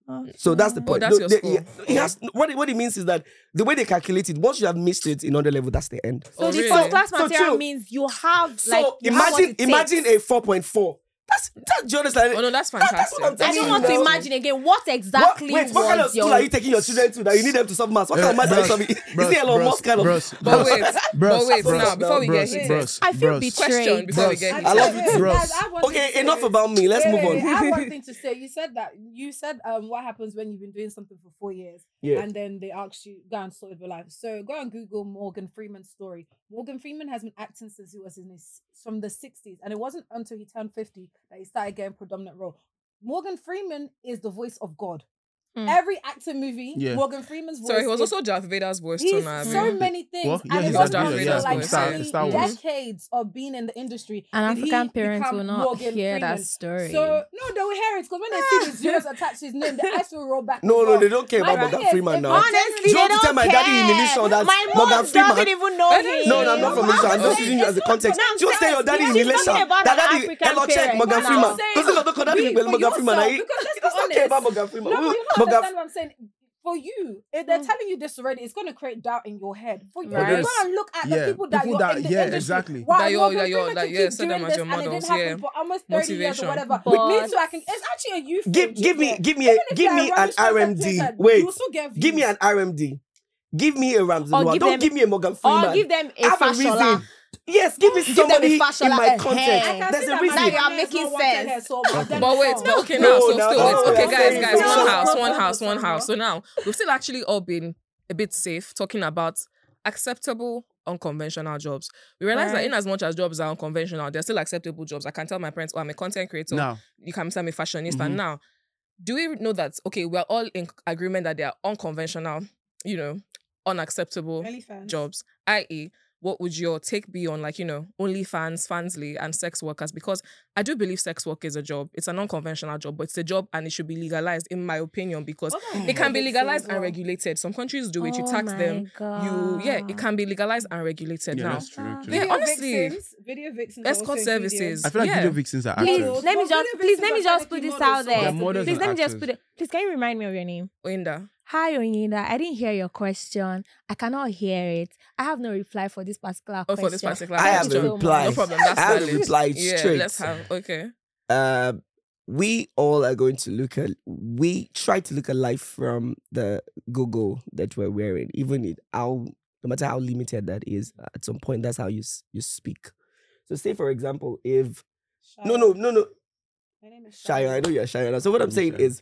So that's the point. that's your school. It has, what it means is that the way they calculate it, once you have missed it in 100 level, that's the end. So Oh, the really? first class So material chill. means you have So like you have what it imagine takes. a 4.4. That's do you understand? Oh no, that's That's fantastic. what I'm I telling don't you want to now. imagine again what exactly What kind of was school your are you taking your children to that you need them to solve maths? What kind of maths are you solving? Is it Elon Musk kind of? But wait, bros, now before we get bros, heated, I feel betrayed. question before we get I heated. love you too. Guys, I have one thing Okay, to say. enough about me. Let's move on. I have one thing to say. You said what happens when you've been doing something for 4 years Yeah. and then they ask you go and sort of your life. So go and Google Morgan Freeman's story. Morgan Freeman has been acting since he was from the 60s, and it wasn't until he turned 50 that he started getting predominant role. Morgan Freeman is the voice of God. Every acting movie, Yeah. Morgan Freeman's voice. Sorry, he was is- also Darth Vader's voice too. He's Now, so many things, What? Yeah, and it he's wasn't Darth until Vader's like voice, Star- many Star Wars. decades of being in the industry. An did he African parent become will not Morgan hear that Freeman. story. So no, they will hear it because when they see the zeros attached to his name, the eyes will roll back. No, as well. they don't care about My Morgan thing is, Freeman if now. Morgan Honestly, Do you they want to tell don't my daddy in care. Illusion that My mom Morgan Freeman doesn't even know him. No, I'm not from Illusion. I'm just saying using you as a it's context. not- Just tell your daddy in She's Illusion talking about that an daddy, African hello, check parent Morgan now. Freeman. I'm saying, Because you don't daddy be with for Morgan Freeman. yourself, He because let's be doesn't care about honest. Morgan Freeman. No, but you don't Morgan understand what I'm saying. For you, if they're telling you this already, it's going to create doubt in your head. For you, Right. you're going to look at the people that you're in the industry. exactly. Wow, That you're- Morgan that you're- Freeman that could you keep set them doing as this your and it models, didn't happen yeah. for almost 30 years Motivation. or whatever. But- Me too, it's actually a youth thing. give me Even if give they're me an running shows at RMD. Twitter, Wait, you also get give me views. an RMD. Give me a Ramsey. Or give Don't them- give me a Morgan Freeman. Or give them a Have a fashola. reason. Yes, give me Give them a somebody in fashola. my context. I can There's see a that reason. Now my you are hair is making not wanted sense. hair, so I've done But it wait, wrong. but okay, No, now, so no, still, no, wait, okay, no, guys, no, guys, no, one no, house, no, one no, house, no, one no. house. So now, we've still actually all been a bit safe talking about acceptable unconventional jobs. We realize that Right. in as much as jobs are unconventional, they're still acceptable jobs. I can tell my parents, oh, I'm a content creator. Now, You can say I'm a fashionista. Mhm. Now, do we know that, okay, we're all in agreement that they are unconventional, unacceptable OnlyFans. jobs, i.e., what would your take be on, like, OnlyFans, Fansly, and sex workers? Because I do believe sex work is a job. It's an unconventional job, but it's a job and it should be legalized, in my opinion, because it can be legalized and regulated. Some countries do it. You tax them. It can be legalized and regulated yeah, now. that's true. true. Yeah, Video honestly. video vixens, Escort also services. I feel like Yeah. video vixens are Please, actors. let me But just video please vixens let me are just put technically this models, out so there. They're models Please and let me just actors. put it. Please, can you remind me of your name? Oinda. Hi, Oyinda. I didn't hear your question. I cannot hear it. I have no reply for this particular Oh, question. for this particular I have question. a so reply. No problem. That's I have a valid. reply Yeah, straight. let's have. Okay. We all are going to we try to look at life from the Google that we're wearing, even how no matter how limited that is, at some point, that's how you speak. So say, for example, if... No. My name is Shia, I know you're Shia. So what I'm saying is,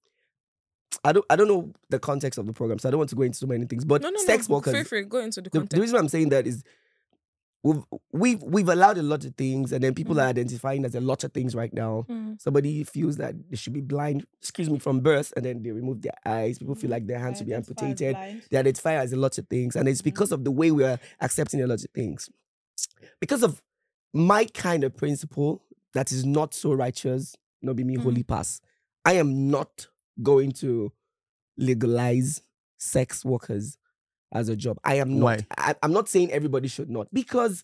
I don't know the context of the program, so I don't want to go into so many things. But sex workers... Feel free, go into the The context. reason I'm saying that is we've allowed a lot of things, and then people are identifying as a lot of things right now. Somebody feels that they should be blind, from birth, and then they remove their eyes. People feel like their hands should be amputated. They identify as a lot of things, and it's because of the way we are accepting a lot of things. Because of my kind of principle that is not so righteous, not be me holy pass. I am not going to legalize sex workers as a job. I am not. I'm not saying everybody should not, because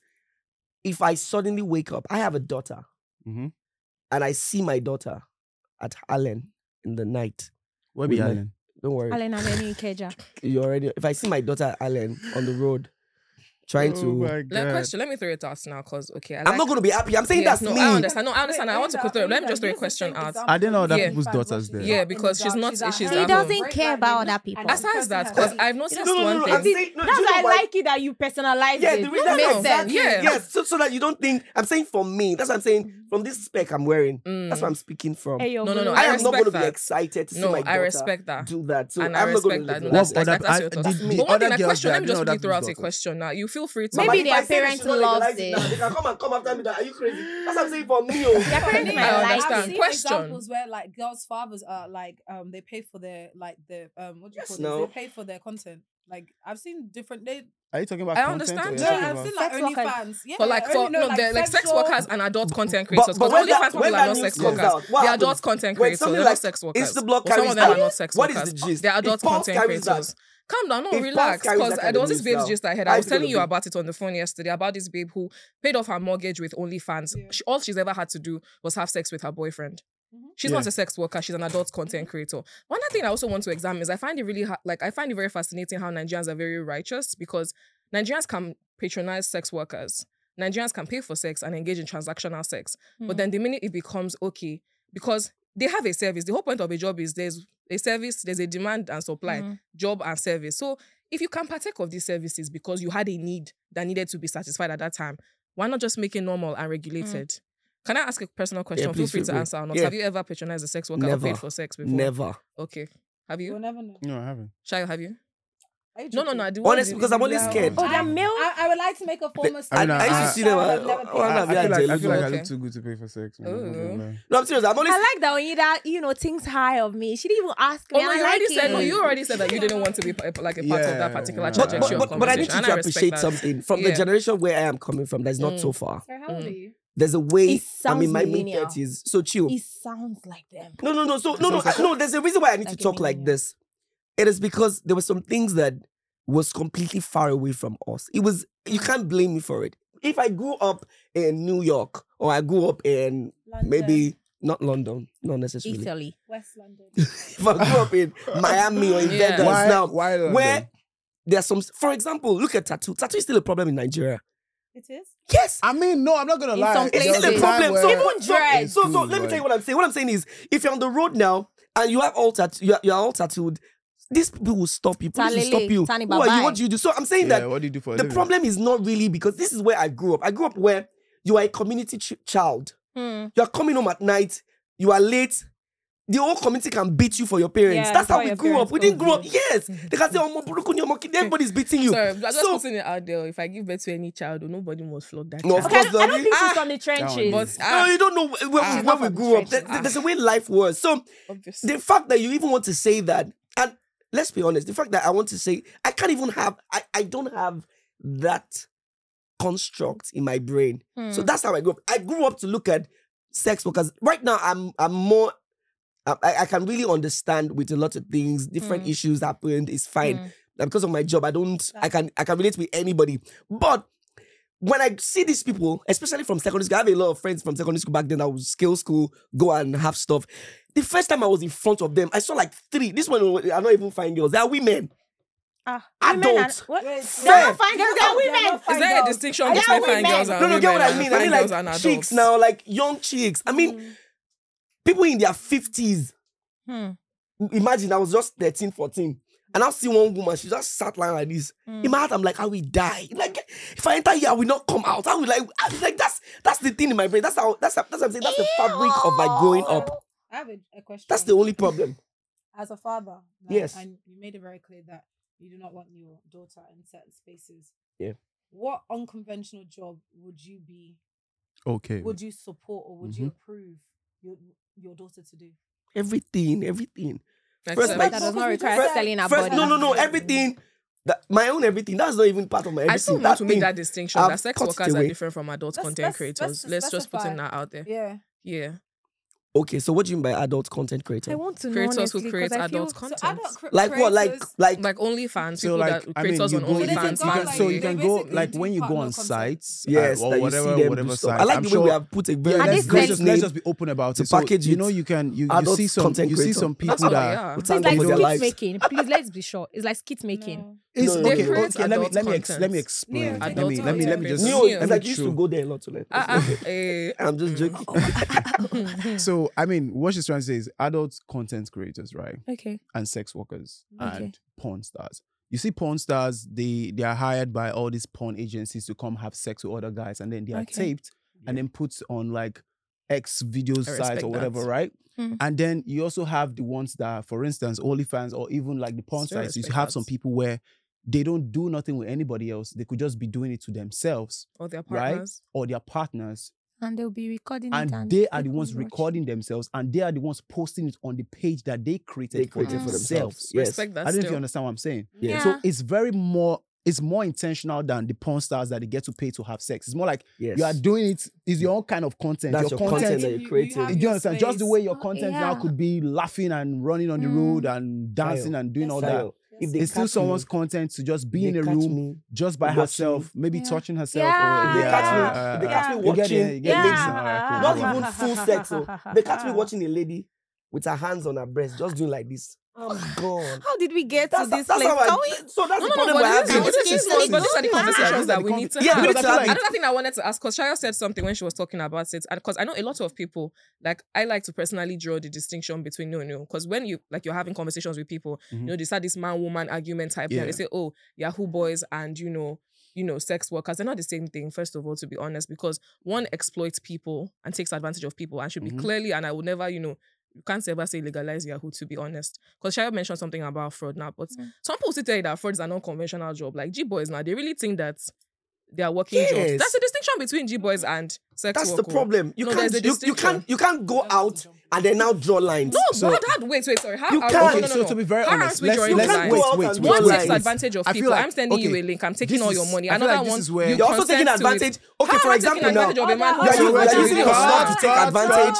if I suddenly wake up, I have a daughter, and I see my daughter at Allen in the night. Where be Allen? Don't worry. Allen Avenue, Ikeja. You already. If I see my daughter at Allen on the road, trying to. Let me throw it out now, because I'm not going to be happy. I'm saying that's me. I understand. No, I understand. I want to put. Let me just throw a question out. I didn't know other people's daughters there. Yeah, because she's not. She's He at home. doesn't care about other people. As far as that, because I've noticed No, one I'm thing. saying- no, That's do you know why I why? like it that you personalize Yeah, it. the reason Makes why- sense. Yeah. Yes, so that you don't think I'm saying for me. That's what I'm saying. From this spec I'm wearing, that's what I'm speaking from. Hey, yo, No, bro. I am not respect going to be that. excited to see No, my I daughter respect that. do that. So And I I'm not going respect to that. No, do that. that's your the thought. other But one thing, girls a question. there, Let me I just didn't know quickly throw out that a was question now. You feel free to. Mama, Maybe if I their say they parents should not loves legalize it. now, they can come after me. Are you crazy? That's what I'm saying for me. Oh. Their parents I might like understand. I've it. seen Question. examples where like girls' fathers are like they pay for their what do you Yes, call no. this? They pay for their content. Like I've seen different. Are you talking about I content? understand. Or No, you're talking I've about- seen like Sex workers. OnlyFans. Yeah, For like only know, sex sexual- workers and adult content creators. but Because when OnlyFans that- people when are that not news sex comes workers. out, what They are happens? adult content When creators. something They're like not sex workers. Instablock But some of carries them are that, not sex what is workers. the gist? They're adult If Pulse content carries that, creators. Calm down, no, If relax. Pulse carries Because that kind there of was this news babe's now, gist I heard. how I is was it telling gonna you be? about it on the phone yesterday, about this babe who paid off her mortgage with OnlyFans. Yeah. All she's ever had to do was have sex with her boyfriend. She's Yeah. not a sex worker. She's an adult content creator. One other thing I also want to examine is I find it really I find it very fascinating how Nigerians are very righteous, because Nigerians can patronize sex workers. Nigerians can pay for sex and engage in transactional sex. But then the minute it becomes okay, because they have a service. The whole point of a job is there's a service, there's a demand and supply, job and service. So if you can partake of these services because you had a need that needed to be satisfied at that time, why not just make it normal and regulated? Can I ask a personal question? Feel please, free feel to free. answer or not. Yeah. Have you ever patronized a sex worker Never. or paid for sex before? Never. Okay. Have You'll you? never know. No, I haven't. Shayo, have you? Are you No. joking? I do want Honestly, you- because I'm always No. scared. Oh, they're male. I would like to make a former I mean, I used to see them. I've never paid I for I have sex. feel like I Okay. look too good to pay for sex. Man. Oh. I'm not gonna lie. No, I'm serious. I'm always. I like that Onyida, thinks high of me. She didn't even ask me. Oh no, I you like already it. said no. You already said that you didn't want to be like a part of that particular Yeah. trajectory of But I need conversation. you And to I respect appreciate that. something from the Yeah. generation where I am coming from. That's not so far. So how old are you? There's a way. It I'm in sounds my mid millennial. 30s. So chill. It sounds like them. No. No. There's a reason why I need Like to a talk like millennial. this. It is because there were some things that was completely far away from us. It was. You can't blame me for it. If I grew up in New York or I grew up in London. maybe not London, not necessarily. Italy. West London. If I grew up in Miami or in Yeah. Vegas now, Why London? where there's some. For example, look at tattoo. Tattoo is still a problem in Nigeria. It is. Yes. I mean, no, I'm not gonna In lie. some It's There was still a a time problem. where- So, Even dread. It's so good, let me but- tell you what I'm saying. What I'm saying is, if you're on the road now and you have all you're all tattooed, these people will stop you. Police will Talele, stop you. Tani Who are Babai. you? What do you do? So I'm saying Yeah, that what do you do for a the living? problem is not really because this is where I grew up. I grew up where you are a community child. You are coming home at night. You are late. The whole community can beat you for your parents. Yeah, That's how before we your grew up. parents We didn't grow up. own Yes. They can say, oh, Burúkú ni ọmọ kìnìún." Everybody's beating you. Sorry, I'm just So- putting it out there. If I give birth to any child, nobody must flog that No, of child. course, I don't Lolly. think she's from the trenches. But No, you don't know when Ah. we grew up. There's a way life was. So obviously. the fact that you even want to say that, and let's be honest, the fact that I want to say, I can't even have, I don't have that construct in my brain. So that's how I grew up. I grew up to look at sex workers. Right now, I'm more, I can really understand with a lot of things, different issues happened, it's fine. And because of my job, I can relate with anybody. But when I see these people, especially from secondary school, I have a lot of friends from secondary school back then that would scale school, go and have stuff. The first time I was in front of them, I saw like 3. This one are not even fine girls. They are women. Adults. What? Fair. They're not fine girls, they're women. Is there a distinction Are between they fine women? girls and No, women? get what I and mean. I fine mean girls and like adults? chicks now, like young chicks. I mean, people in their 50s. Imagine I was just 13, 14. And I'll see one woman, she just sat like this. In my heart, I'm like, I will die. Like, if I enter here, I will not come out. I will like that's the thing in my brain. That's what I'm saying. That's the fabric of my growing up. I have a question. That's the only problem. As a father, Yes. and you made it very clear that you do not want your daughter in certain spaces. Yeah. What unconventional job would you be? Okay. Would you support or would you approve your daughter to do? Everything. First, my- That does not require selling our First, body. no, everything. My own everything. That's not even part of my everything. I still want That to make thing, that distinction I've that sex cut it workers are away. different from adult Let's- content let's- creators. let's Let's just put specify. that out there. Yeah. Yeah. Okay, so what do you mean by adult content creator? I want to know Creators honestly, who create 'cause I feel- adult So content. adult Like what? Like Like OnlyFans, So people like, that I mean, creators you on go, They you can OnlyFans. go, can, like, so you they can go, basically like do when you go partner on content. sites, Yes, or that whatever, you see them do whatever stuff. site. I like I'm the way sure, we have put a very And let's, this nice let's just name be open about to it. So package you it. know, you Adult see some content people That's that all, yeah. With So it's like for their skit lives. making. Please, let's be sure. It's like skit making. it's No, okay. no, no. Okay, Adult let me content. explain. Neo, Let adult me content. just No, Yeah. it's like you used to go there a lot to learn. I'm just joking. So I mean, what she's trying to say is adult content creators, right? Okay. And sex workers Okay. and porn stars. You see, porn stars, they are hired by all these porn agencies to come have sex with other guys, and then they are Okay. taped and then put on like X video I sites respect or whatever, that. right? Hmm. And then you also have the ones that, for instance, OnlyFans or even like the porn Still sites, you respect have that. some people where they don't do nothing with anybody else. They could just be doing it to themselves, Or their right? partners. Or their partners. And they'll be recording it. And they are the people ones watch. recording themselves, and they are the ones posting it on the page that they created, They created for themselves. Yes. Respect that I don't know if still. you understand what I'm saying. Yeah. So it's more intentional than the porn stars that they get to pay to have sex. It's more like Yes. you are doing it, is your own kind of content. That's your your content that You- you created. you have Do you your understand? Just the space. way your content now yeah. could be laughing and running on the road and dancing and doing all that. Sayo, if they It's still catch someone's me, content to just be they in a catch room me just by watching- herself, maybe Yeah. touching herself. Yeah. Or, If they catch me, Yeah. if they catch me You get watching it, you get it. ladies, All right, cool. not Wow. even full sex. So they catch me watching a lady with her hands on her breast, just doing like this. I'm gone. How did we get to That's this how place? I- Can we? So that's the No, problem but we're this having. is these are the conversations that we need to Yeah, have. we need to have it. Another thing I wanted to ask, because Shaya said something when she was talking about it, because I know a lot of people, like, I like to personally draw the distinction between because when you're having conversations with people, they start this man-woman argument type thing. Yeah. They say, oh, Yahoo boys and, sex workers. They're not the same thing, first of all, to be honest, because one exploits people and takes advantage of people and should be clearly, and I would never, you can't ever say legalize Yahoo, to be honest. Because Shaya mentioned something about fraud now, but some people still tell you that fraud is an unconventional job. Like G-boys now, they really think that they are working jobs. Yes. That's the distinction between G-boys and sex That's work. the problem. You No, can't there's a distinction. you can't go out and then now draw lines. No, So- but wait, sorry. How, You how- can't. no, no, no, So no. to be very How honest, else we let's drawing you the can't line? go wait, out wait, and wait, draw One lines. takes advantage of I feel people. like- I'm sending you okay, a link. I'm taking this all is- your money. I feel Another like this one, is where- you You're also taking consent to it. advantage. Okay, How for am I example, taking now advantage of a man who You're is you're watching using your videos? slot to take advantage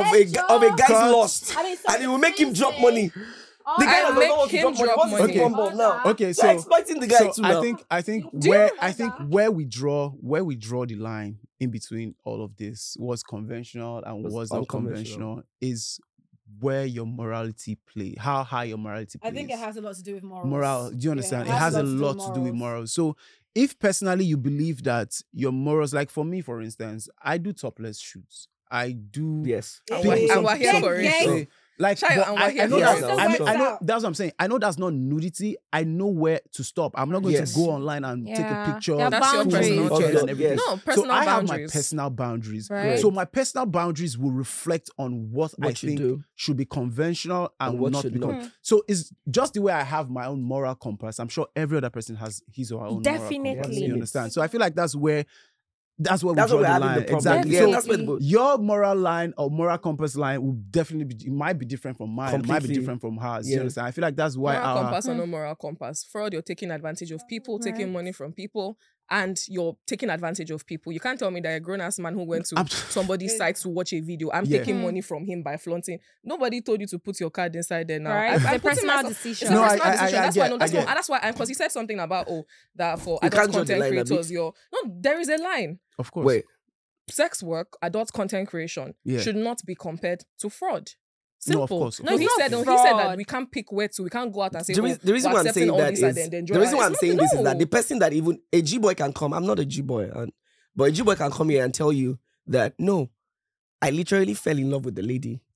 of a guy's cut. loss, I mean, and it will make him drop money. The guy I doesn't make want to him drop money. drop What's money. the combo now? Okay, You're so exploiting the guy so too now. I think Do you where we draw the line in between all of this, what's conventional and What's what's unconventional. unconventional, is where your morality how high your morality plays. I think it has a lot to do with morals. Moral, do you understand? Yeah, It has a lot to do with morals. So if personally you believe that your morals, like for me, for instance, I do topless shoots. I do Yes. Yeah, people- yeah, And we're here yeah. for it. Yeah. say, like, Shai, but and we're I here know for that's, it. I mean, I know Works out. that's what I'm saying. I know that's not nudity. I know where to stop. I'm not going Yes. to go online and take a Yeah. picture. There are That's your full personal naked choice. and everything. Yes. No, So personal I have my boundaries. personal boundaries. Right. So my personal boundaries will reflect on what I What you think do. should be conventional and And what not should be not. So it's just the way I have my own moral compass. I'm sure every other person has his or her own moral compass. Definitely. You understand? So I feel like that's where we That's draw what we're the having line. the problem. Exactly. Yeah, So that's where the your moral line or moral compass line will definitely be, it might be different from mine. It might be Completely. different from hers. You Yeah. understand? I feel like that's why Moral our compass or no moral compass. Fraud, you're taking advantage of people, taking Right. money from people, and you're taking advantage of people. You can't tell me that a grown-ass man who went to I'm- somebody's site to watch a video, I'm Yeah. taking money from him by flaunting. Nobody told you to put your card inside there now. Right. I'm It's a putting personal myself- decision. It's a No, personal I decision. get- That's why. No, I that's get. why. That's why. Because he said something about that for You adult can't draw the content line, creators. There is a line. of course. Wait. Sex work, adult content creation Yeah. should not be compared to fraud. No, of Simple. course. No, It's he not said that fraud. we can't pick where to. We can't go out and say, The reason why I'm saying that is the reason why I'm saying this is that the person that even a G boy can come. I'm not a G boy, but a G boy can come here and tell you that no, I literally fell in love with the lady.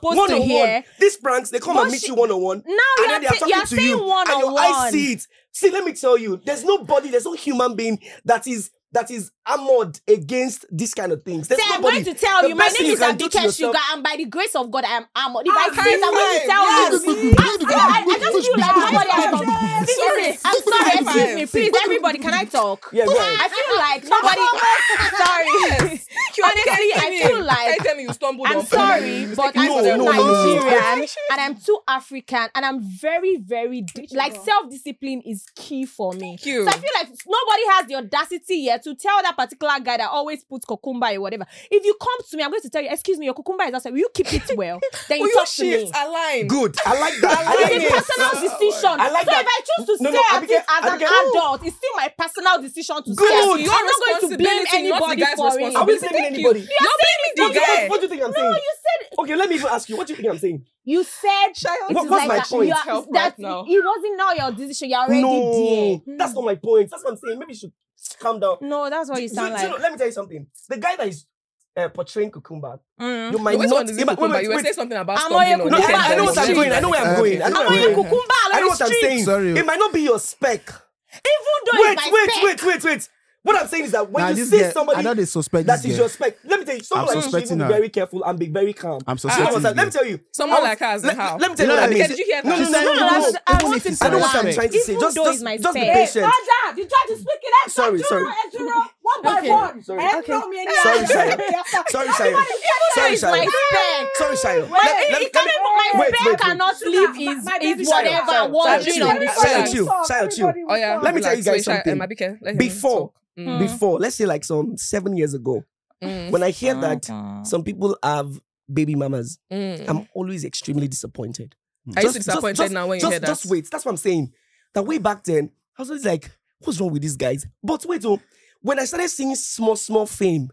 supposed to one-on-one. hear. These pranks, they come But and meet she- you one-on-one. Now And then they are you're talking to saying you. And your eyes one-on-one. see it. See, let me tell you, there's no human being that is that is armored against these kind of things. There's See, I'm nobody. going to tell The you, my best thing name is can do to Abike yourself- Sugar, and by the grace of God, I am armored. If I Ah, see it, I'm going to tell you. I just feel like nobody has Sorry. I'm sorry, High excuse five. me, please, everybody, can I talk? Yeah, go I ahead. feel like nobody. Sorry. Honestly, I feel like tell me you stumbled I'm on sorry, but I'm No, too no, no, no. Nigerian and I'm too African and I'm very, very like self-discipline is key for me. Cute. So I feel like nobody has the audacity yet to tell that particular guy that always puts cucumber or whatever. If you come to me, I'm going to tell you, excuse me, your cucumber is outside. Will you keep it well? Then you Will talk to you me. shift align? Good. I like that. I like It's a it. personal decision. I like so that. if I choose to No, stay no, at Abigail, it as an Abigail. adult, it's still my personal decision to Good. stay at it. Your I'm not going to blame responsibility, not the anybody guy's for it. responsibility. Are we blaming Thank anybody? You're blaming the guy. What do you think I'm saying? No, you said Okay, let me even ask you. What do you think I'm saying? you said Child, it What- is what's like my that. point? You are- Help that right now. it wasn't now your decision. You're already No, there. that's not my point. That's what I'm saying. Maybe you should calm down. No, that's what you sound Do you know, like. let me tell you something. The guy that is portraying cucumber, Mm. you might Which not. one is it? Wait, Cucumber? You were wait. saying something about I'm stumbling on on No, Cucumber. I know what I'm Street. going. I know where I'm going. I know I'm where on I'm your going. cucumber I know along what the I'm street. saying. Sorry. It might not be your spec. Even though Wait, it's my spec. wait. What I'm saying is that when Nah, you this see girl, I somebody know they suspect that this is girl. your spec, let me tell you, someone I'm like you should suspecting even be her. very careful and be very calm. I'm You know suspecting what I'm- Let me this tell you. Someone I was- like her as in how? Let me tell you You what know I what I mean. Did you hear No, that? no, She no, said no, even no, if- no. I even want if him it's to I know what land. I'm trying to say. Even Just though it's my be spec. patient. Raja, you try to speak it out. Sorry. One by Okay. one. Sorry. And Okay. throw me in Sorry, the Shia. eye. Sorry, Shia. Even though Sorry, it's my Shia. spec. Sorry, Shia. It can't even my wait, spec wait. cannot Sugar, leave my baby is Shia, whatever Shia, wandering Shia, on the Shia, street. chill. Oh yeah. Let me tell you guys something. Let him Before- talk. Mm. Before, let's say like some 7 years ago, Mm. when I hear that some people have baby mamas, Mm. I'm always extremely disappointed. Are you disappointed now when you hear that? Just wait. That's what I'm saying. That way back then, I was always like, what's wrong with these guys? But wait, oh, when I started seeing small fame,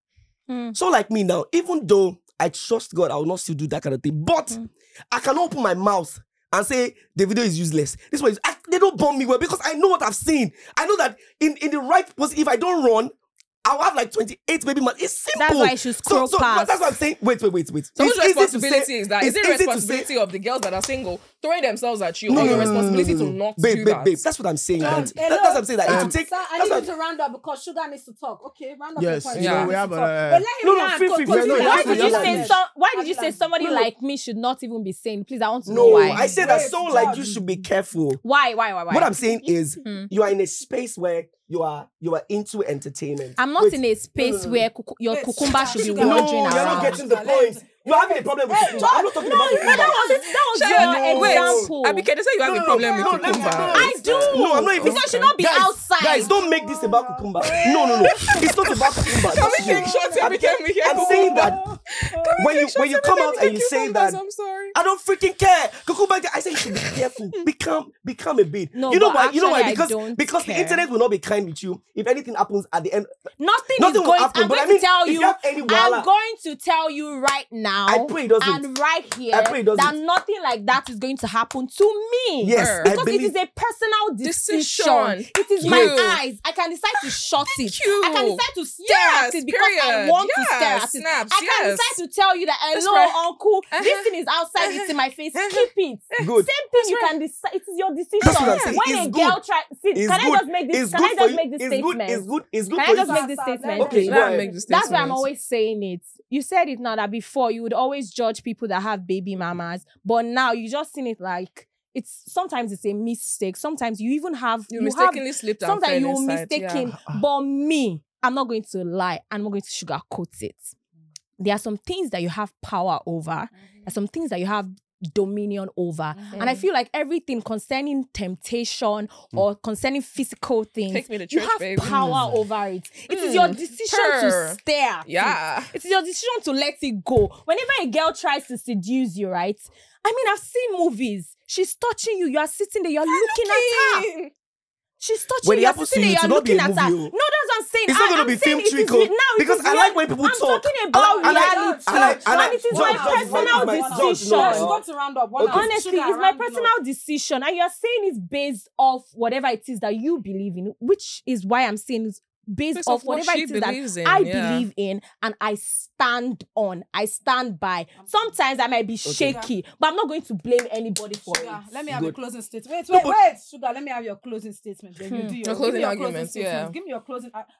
so like me now, even though I trust God, I will not still do that kind of thing. But I can open my mouth and say the video is useless. This one is they don't bomb me well because I know what I've seen. I know that in the right position, if I don't run, I'll have like 28 baby man. It's simple. That's why you should scroll past. That's what I'm saying. Wait. So whose It's easy to responsibility say- is that? Is it's it easy to say- responsibility of the girls that are single throwing themselves at you, No, or no, your no, no, responsibility no, no, to not babe, do babe, that? babe. That's what I'm saying. John, That's what I'm saying. That it take. Sir, I That's need what, you to round up because Sugar needs to talk. Okay, round up. Yes, your point. you know, Sugar we needs have to a- talk. But let him No, no, land, feel go- free, continue. feel free. Why Yeah, did yeah, you yeah, say yeah. why did you say somebody No, no. like me should not even be sane? Please, I want to know no, why. I said that Wait, someone like you John. should be careful. Why? What I'm saying is, Hmm. you are in a space where you are into entertainment. I'm not Wait, in a space no. where your Wait, cucumber should be Sugar, No, wandering you're not around. getting the Sugar, point. let- You're having a problem with cucumber. I'm not talking about cucumber. That was your Wait, example. Abike, they say you have a problem with cucumber. I do. No, I'm not even. Because you not be Guys, outside. Guys, don't make this about cucumber. No. It's not about cucumber. Can we Just you. take shots every Abike, time we hear I'm saying that when you Shots every come time out we and you hear say cucumbers, that I'm sorry. I don't freaking care. Cucumber, I say you should be careful. Become a bit. No, you know but why? You know why? actually I Because don't because the care. internet will not be kind with you. If anything happens at the end, Nothing Nothing is will going. happen, I'm but going I mean, to tell if you. you have any I'm wahala- going to tell you right now. I pray it doesn't. And right here, I pray it doesn't. that nothing like that is going to happen to me. Yes, Her. I Because it believe. is a personal decision. Decision. It is You. my eyes. I can decide to shut it. you. I can decide to stare Yes, at it because I period. want to stare Yes, at it. snaps, I can yes. decide to tell you that That's hello, right. uncle, Uh-huh. this thing is outside. It's in my face. Keep it. Good. Same thing. You can decide. It is your decision. That's what I'm saying. When It's a good. girl try, see, It's can good. I just make this? It's Can good I for just you. make this It's good. statement? It's good. It's good Can for I you. just make this statement? Okay, Let go her ahead. make the That's why I'm statement. always saying it. You said it now that before you would always judge people that have baby mamas, but now you just seen it like sometimes it's a mistake. Sometimes you even have You have- mistakenly slipped and sometimes fell you inside. mistaken. Yeah. But me, I'm not going to lie. I'm not going to sugarcoat it. There are some things that you have power over. There are some things that you have dominion over. And I feel like everything concerning temptation or concerning physical things, Take me to you church, have babe. power over it. It is your decision Purr. to stare at it. Yeah. It is your decision to let it go. Whenever a girl tries to seduce you, right? I mean, I've seen movies. She's touching you. You are sitting there. You're looking at her. She's touching When it you. You're happens to sitting you, there. it You're will not be looking a at her. movie, No, oh. that's what I'm saying. It's not going to be I'm film saying it is trick, oh, now it because is I like when people I'm talk. talking about I like- reality. And it is my George, personal my- She's decision. got to round up. Okay. Honestly, it's my personal decision. And you're saying it's based off whatever it is that you believe in, which is why I'm saying it's based Based off off what whatever she it is believes that in, I yeah. believe in and I stand on. I stand by. Sometimes I might be shaky, but I'm not going to blame anybody for Sugar, it. let me have Good. your closing statement. No, but- Wait, Sugar, let me have your closing statement. Then you do Your closing give me arguments, yeah. Give me your closing.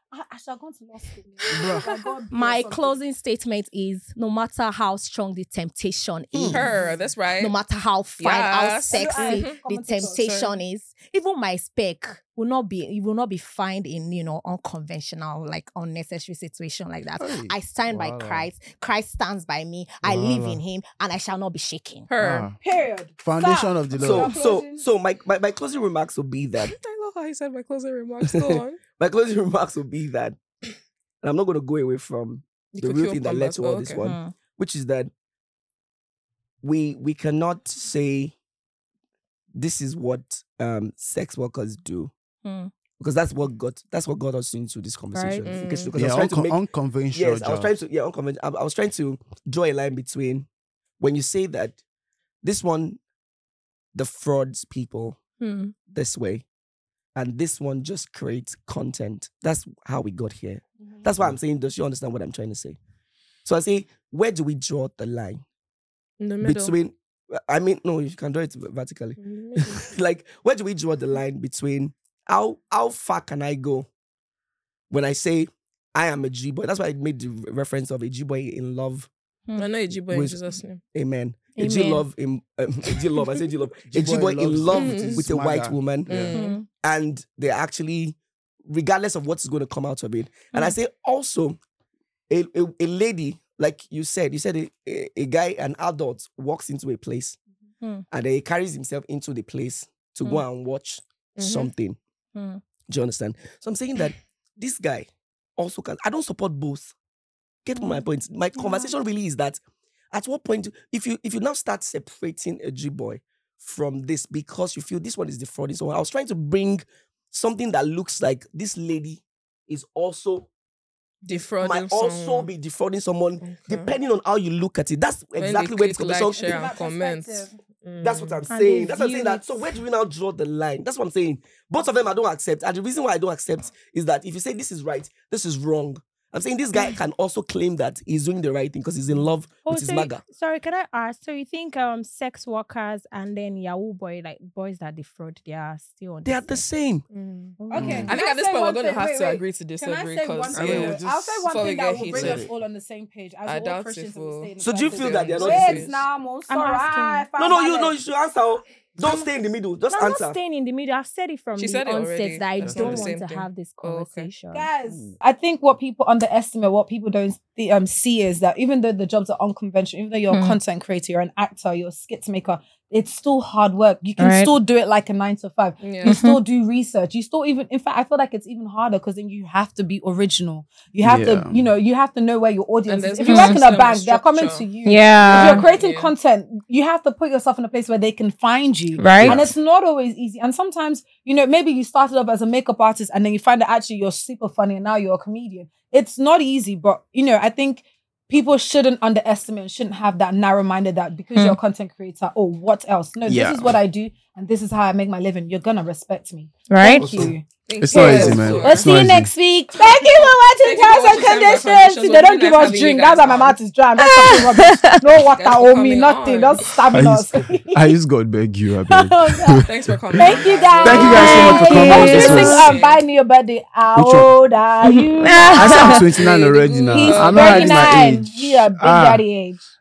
I shall go to law school. My closing statement is: no matter how strong the temptation is, Her, that's right. no matter how fine, how Yes. sexy Mhm. the temptation is, even my spec will not be found in unconventional, like unnecessary situation like that. Hey, I stand by wow. Christ. Christ stands by me. I live Wow. in Him, and I shall not be shaken. Her. Ah, Period. foundation of the So Lord. so my closing remarks will be that I love how he said my closing remarks. Go on. my closing remarks will be that, and I'm not going to go away from You the could real kill thing that led combat. to all Oh, this okay. one, which is that we cannot say this is what sex workers do, because that's what got us into this conversation. Right. In case- because I Yeah, was trying to make unconventional. yes, I was trying to unconventional. I was trying to draw a line between when you say that this one defrauds people this way, and this one just creates content. That's how we got here. That's why I'm saying, does you understand what I'm trying to say? So I say, where do we draw the line In the middle. between? I mean, no, you can draw it vertically. In the middle. Like, where do we draw the line between how far can I go when I say I am a G boy? That's why I made the reference of a G boy in love. I know a G-boy in With- Jesus' name. Amen. A G Amen. love in a G love. I say G love. A G G-boy boy in loves love his with a white maga. woman, Mm. and they're actually, regardless of what's going to come out of it. And I say also, a lady, like you said a guy, an adult walks into a place, and then he carries himself into the place to go and watch something. Do you understand? So I'm saying that this guy also can. I don't support both. Get my point. My conversation really is that at what point, if you now start separating a G boy from this because you feel this one is defrauding someone, I was trying to bring something that looks like this lady is also Defrauding might also someone. be defrauding someone, Okay. depending on how you look at it. That's When they exactly where this click, like, conversation. share, and comment. That's what I'm And saying. they That's what I'm saying. view That it. so where do we now draw the line? That's what I'm saying. Both of them I don't accept, and the reason why I don't accept is that if you say this is right, this is wrong. I'm saying this guy can also claim that he's doing the right thing because he's in love with his maga. Sorry, can I ask? So you think sex workers and then Yahoo boy, like boys that defraud, they are still on They are the same. Okay. I think at this point we're going to have to agree to disagree Can I say one because thing? yeah. I'll say one Before we thing get that will bring us heated. all on the same page. As I we're all doubt Christians if and we we'll- stay in the So do you Bible. feel that they're not Wait, the Wait same? now, most I'm asking. No, you should answer. Don't stay in the middle. Just No, I'm answer. not staying in the middle. I've said it from She the said it already. onset that I That's not don't the want same to thing. have this Oh, okay. conversation. Guys, I think what people underestimate, what people don't see is that even though the jobs are unconventional, even though you're a content creator, you're an actor, you're a skits maker, it's still hard work. You can Right. still do it like a 9 to 5. Yeah. You still do research. You still in fact, I feel like it's even harder because then you have to be original. You have to, you have to know where your audience And is. there's If you no work in a system or bank, they're coming structure. to you. Yeah. If you're creating Yeah. content, you have to put yourself in a place where they can find you. Right. And it's not always easy. And sometimes, maybe you started off as a makeup artist and then you find that actually you're super funny and now you're a comedian. It's not easy, but I think people shouldn't underestimate and shouldn't have that narrow-minded that because you're a content creator, oh, what else? No, Yeah. this is what I do and this is how I make my living. You're gonna respect me. Right? Thank you. It's not easy, man. We'll It's see not you easy. next week. Thank you for watching Thank you for Terms and watching Terms and Conditions. Conditions. See, they don't We'll give be us having you drink. guys That's why my on. mouth is dry. I'm just talking rubbish. No water Thanks for on me, coming nothing. on. Don't stabbing us. I just God beg you, I beg. Thanks for coming. Thank you guys. Thank you guys so much for coming. Oh, This should we was- sing Buy Me Your Birthday? How Which one? old are you? I said I'm 29 Really already good. now. He's I'm not hiding my 39. age. You're a big Ah. daddy age.